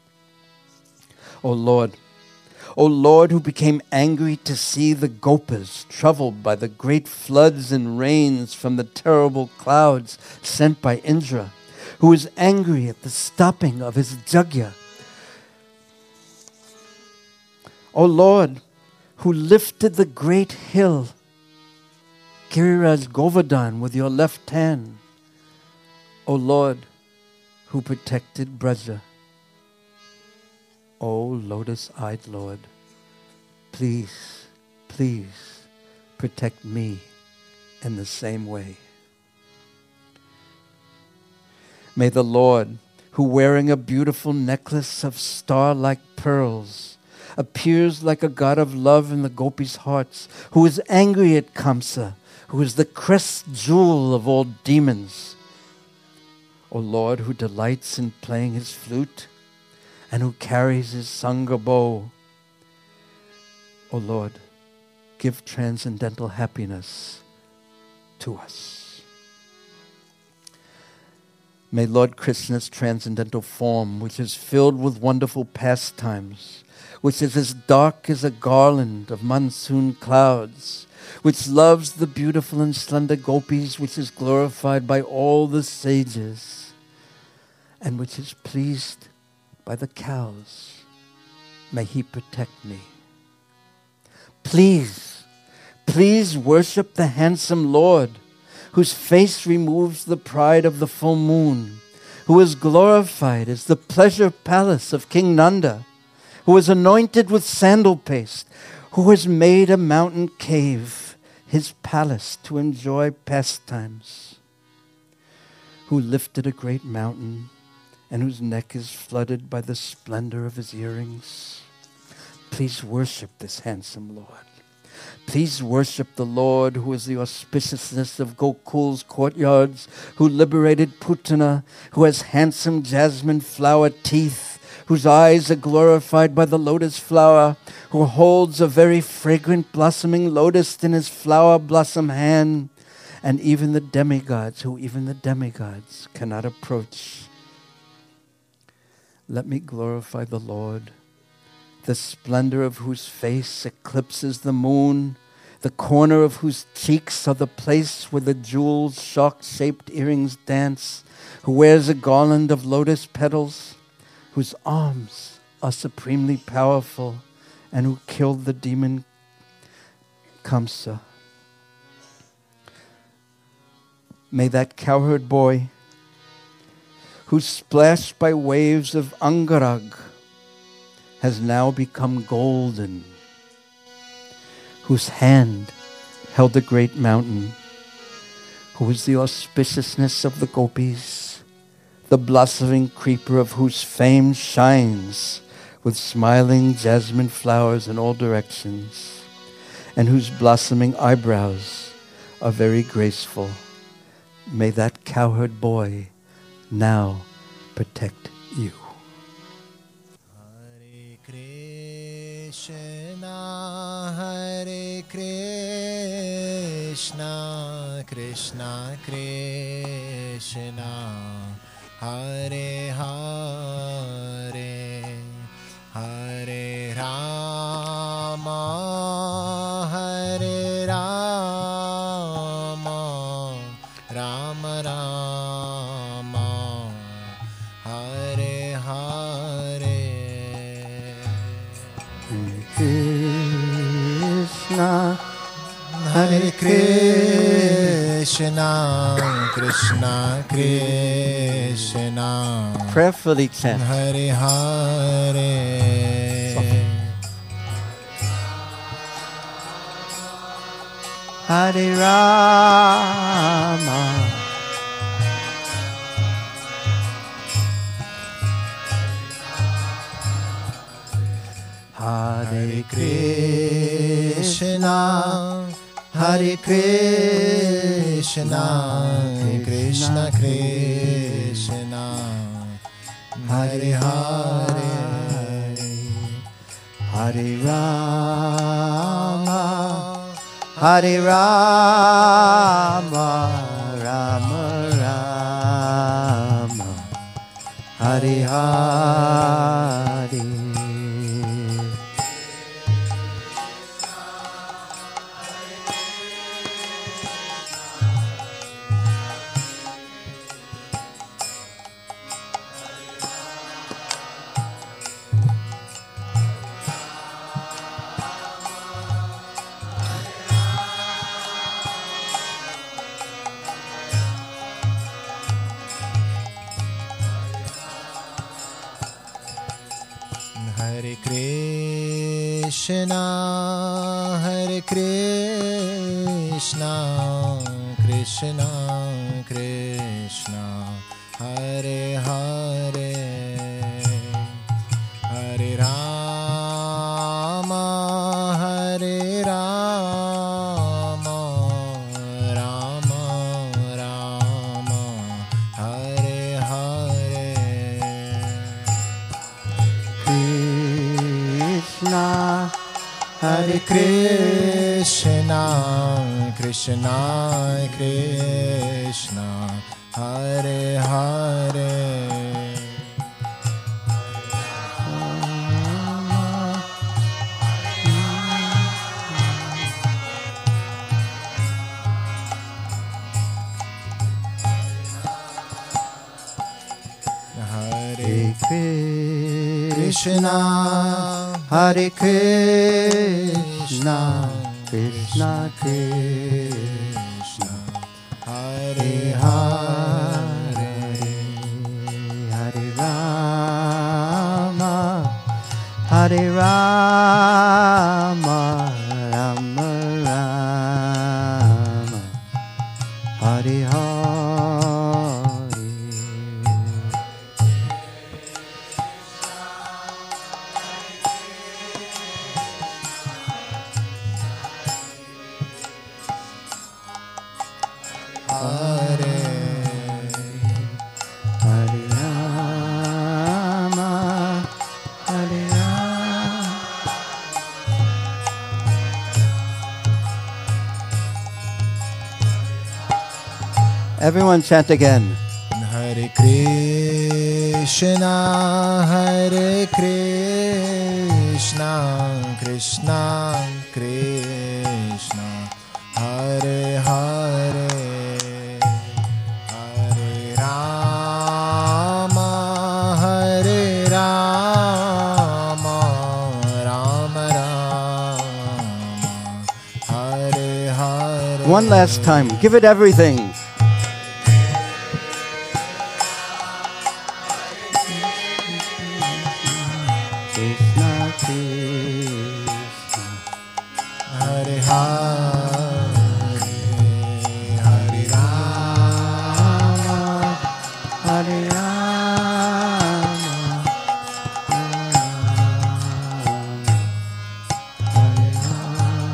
O Lord, O Lord, who became angry to see the gopas troubled by the great floods and rains from the terrible clouds sent by Indra, who is angry at the stopping of his jagya. O Lord, who lifted the great hill, Giriraj Govardhan, with your left hand. O Lord, who protected Braja. O lotus-eyed Lord, please, please protect me in the same way. May the Lord, who wearing a beautiful necklace of star-like pearls, appears like a god of love in the gopis' hearts, who is angry at Kamsa, who is the crest jewel of all demons. O Lord, who delights in playing his flute and who carries his sangha bow. O Lord, give transcendental happiness to us. May Lord Krishna's transcendental form, which is filled with wonderful pastimes, which is as dark as a garland of monsoon clouds, which loves the beautiful and slender gopis, which is glorified by all the sages, and which is pleased by the cows, may he protect me. Please, please worship the handsome Lord, whose face removes the pride of the full moon, who is glorified as the pleasure palace of King Nanda, who is anointed with sandal paste, who has made a mountain cave his palace to enjoy pastimes, who lifted a great mountain and whose neck is flooded by the splendor of his earrings. Please worship this handsome Lord. Please worship the Lord who is the auspiciousness of Gokul's courtyards, who liberated Putana, who has handsome jasmine flower teeth, whose eyes are glorified by the lotus flower, who holds a very fragrant blossoming lotus in his flower blossom hand, and even the demigods, who even the demigods cannot approach. Let me glorify the Lord, the splendor of whose face eclipses the moon, the corner of whose cheeks are the place where the jeweled shark-shaped earrings dance, who wears a garland of lotus petals, whose arms are supremely powerful, and who killed the demon Kamsa. May that cowherd boy, who splashed by waves of Angarag, has now become golden, whose hand held the great mountain, who is the auspiciousness of the gopis, the blossoming creeper of whose fame shines with smiling jasmine flowers in all directions, and whose blossoming eyebrows are very graceful. May that cowherd boy now protect you. Hare Krishna, Hare Krishna, Krishna Krishna, Hare Hare, Hare Rama, Hare Rama, Rama Rama, Hare Hare. Krishna, Hare Krishna, Krishna Krishna, prayerfully chant. Hare Hare, Hare Rama, Hare Krishna, Hare Krishna, Krishna Krishna, Hare Hare, Hare Rama, Hare Rama, Rama Rama, Hare Hare. Hare Krishna, Hare Krishna, Krishna Krishna, Hare Hare, Hare Rama, Hare Rama, Rama Rama, Hare Hare. Krishna, Hare Krishna, Krishna Krishna, Hare Hare. Hare Krishna, Hare Krishna, Krishna Krishna, Hare Hare, Hare Rama, Hare Rama, Rama Rama, Hare Hare. Hare Hare Rama, Hare Rama. Everyone chant again. Hare Krishna, Hare Krishna, Krishna Krishna, Hare Hare, Hare Rama, Hare Rama, Rama Rama, Hare Hare. One last time. Give it everything. Krishna, Krishna. Hare Hare, Hare Rama, Hare Rama, Hare Rama.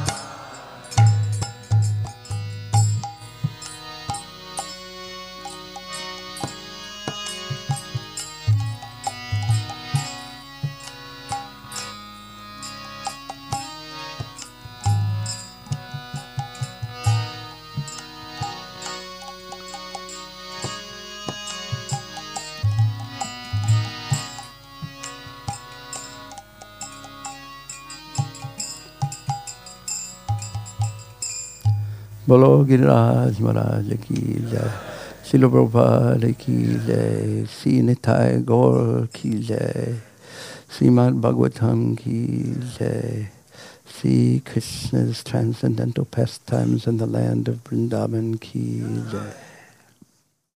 बोलो गिरिराज महाराज की जय, श्रील प्रभुपाद की जय, श्री निताय गौर की जय, श्रीमद् भागवतम की जय, Sri Krishna's transcendental pastimes in the land of Vrindavan ki jai.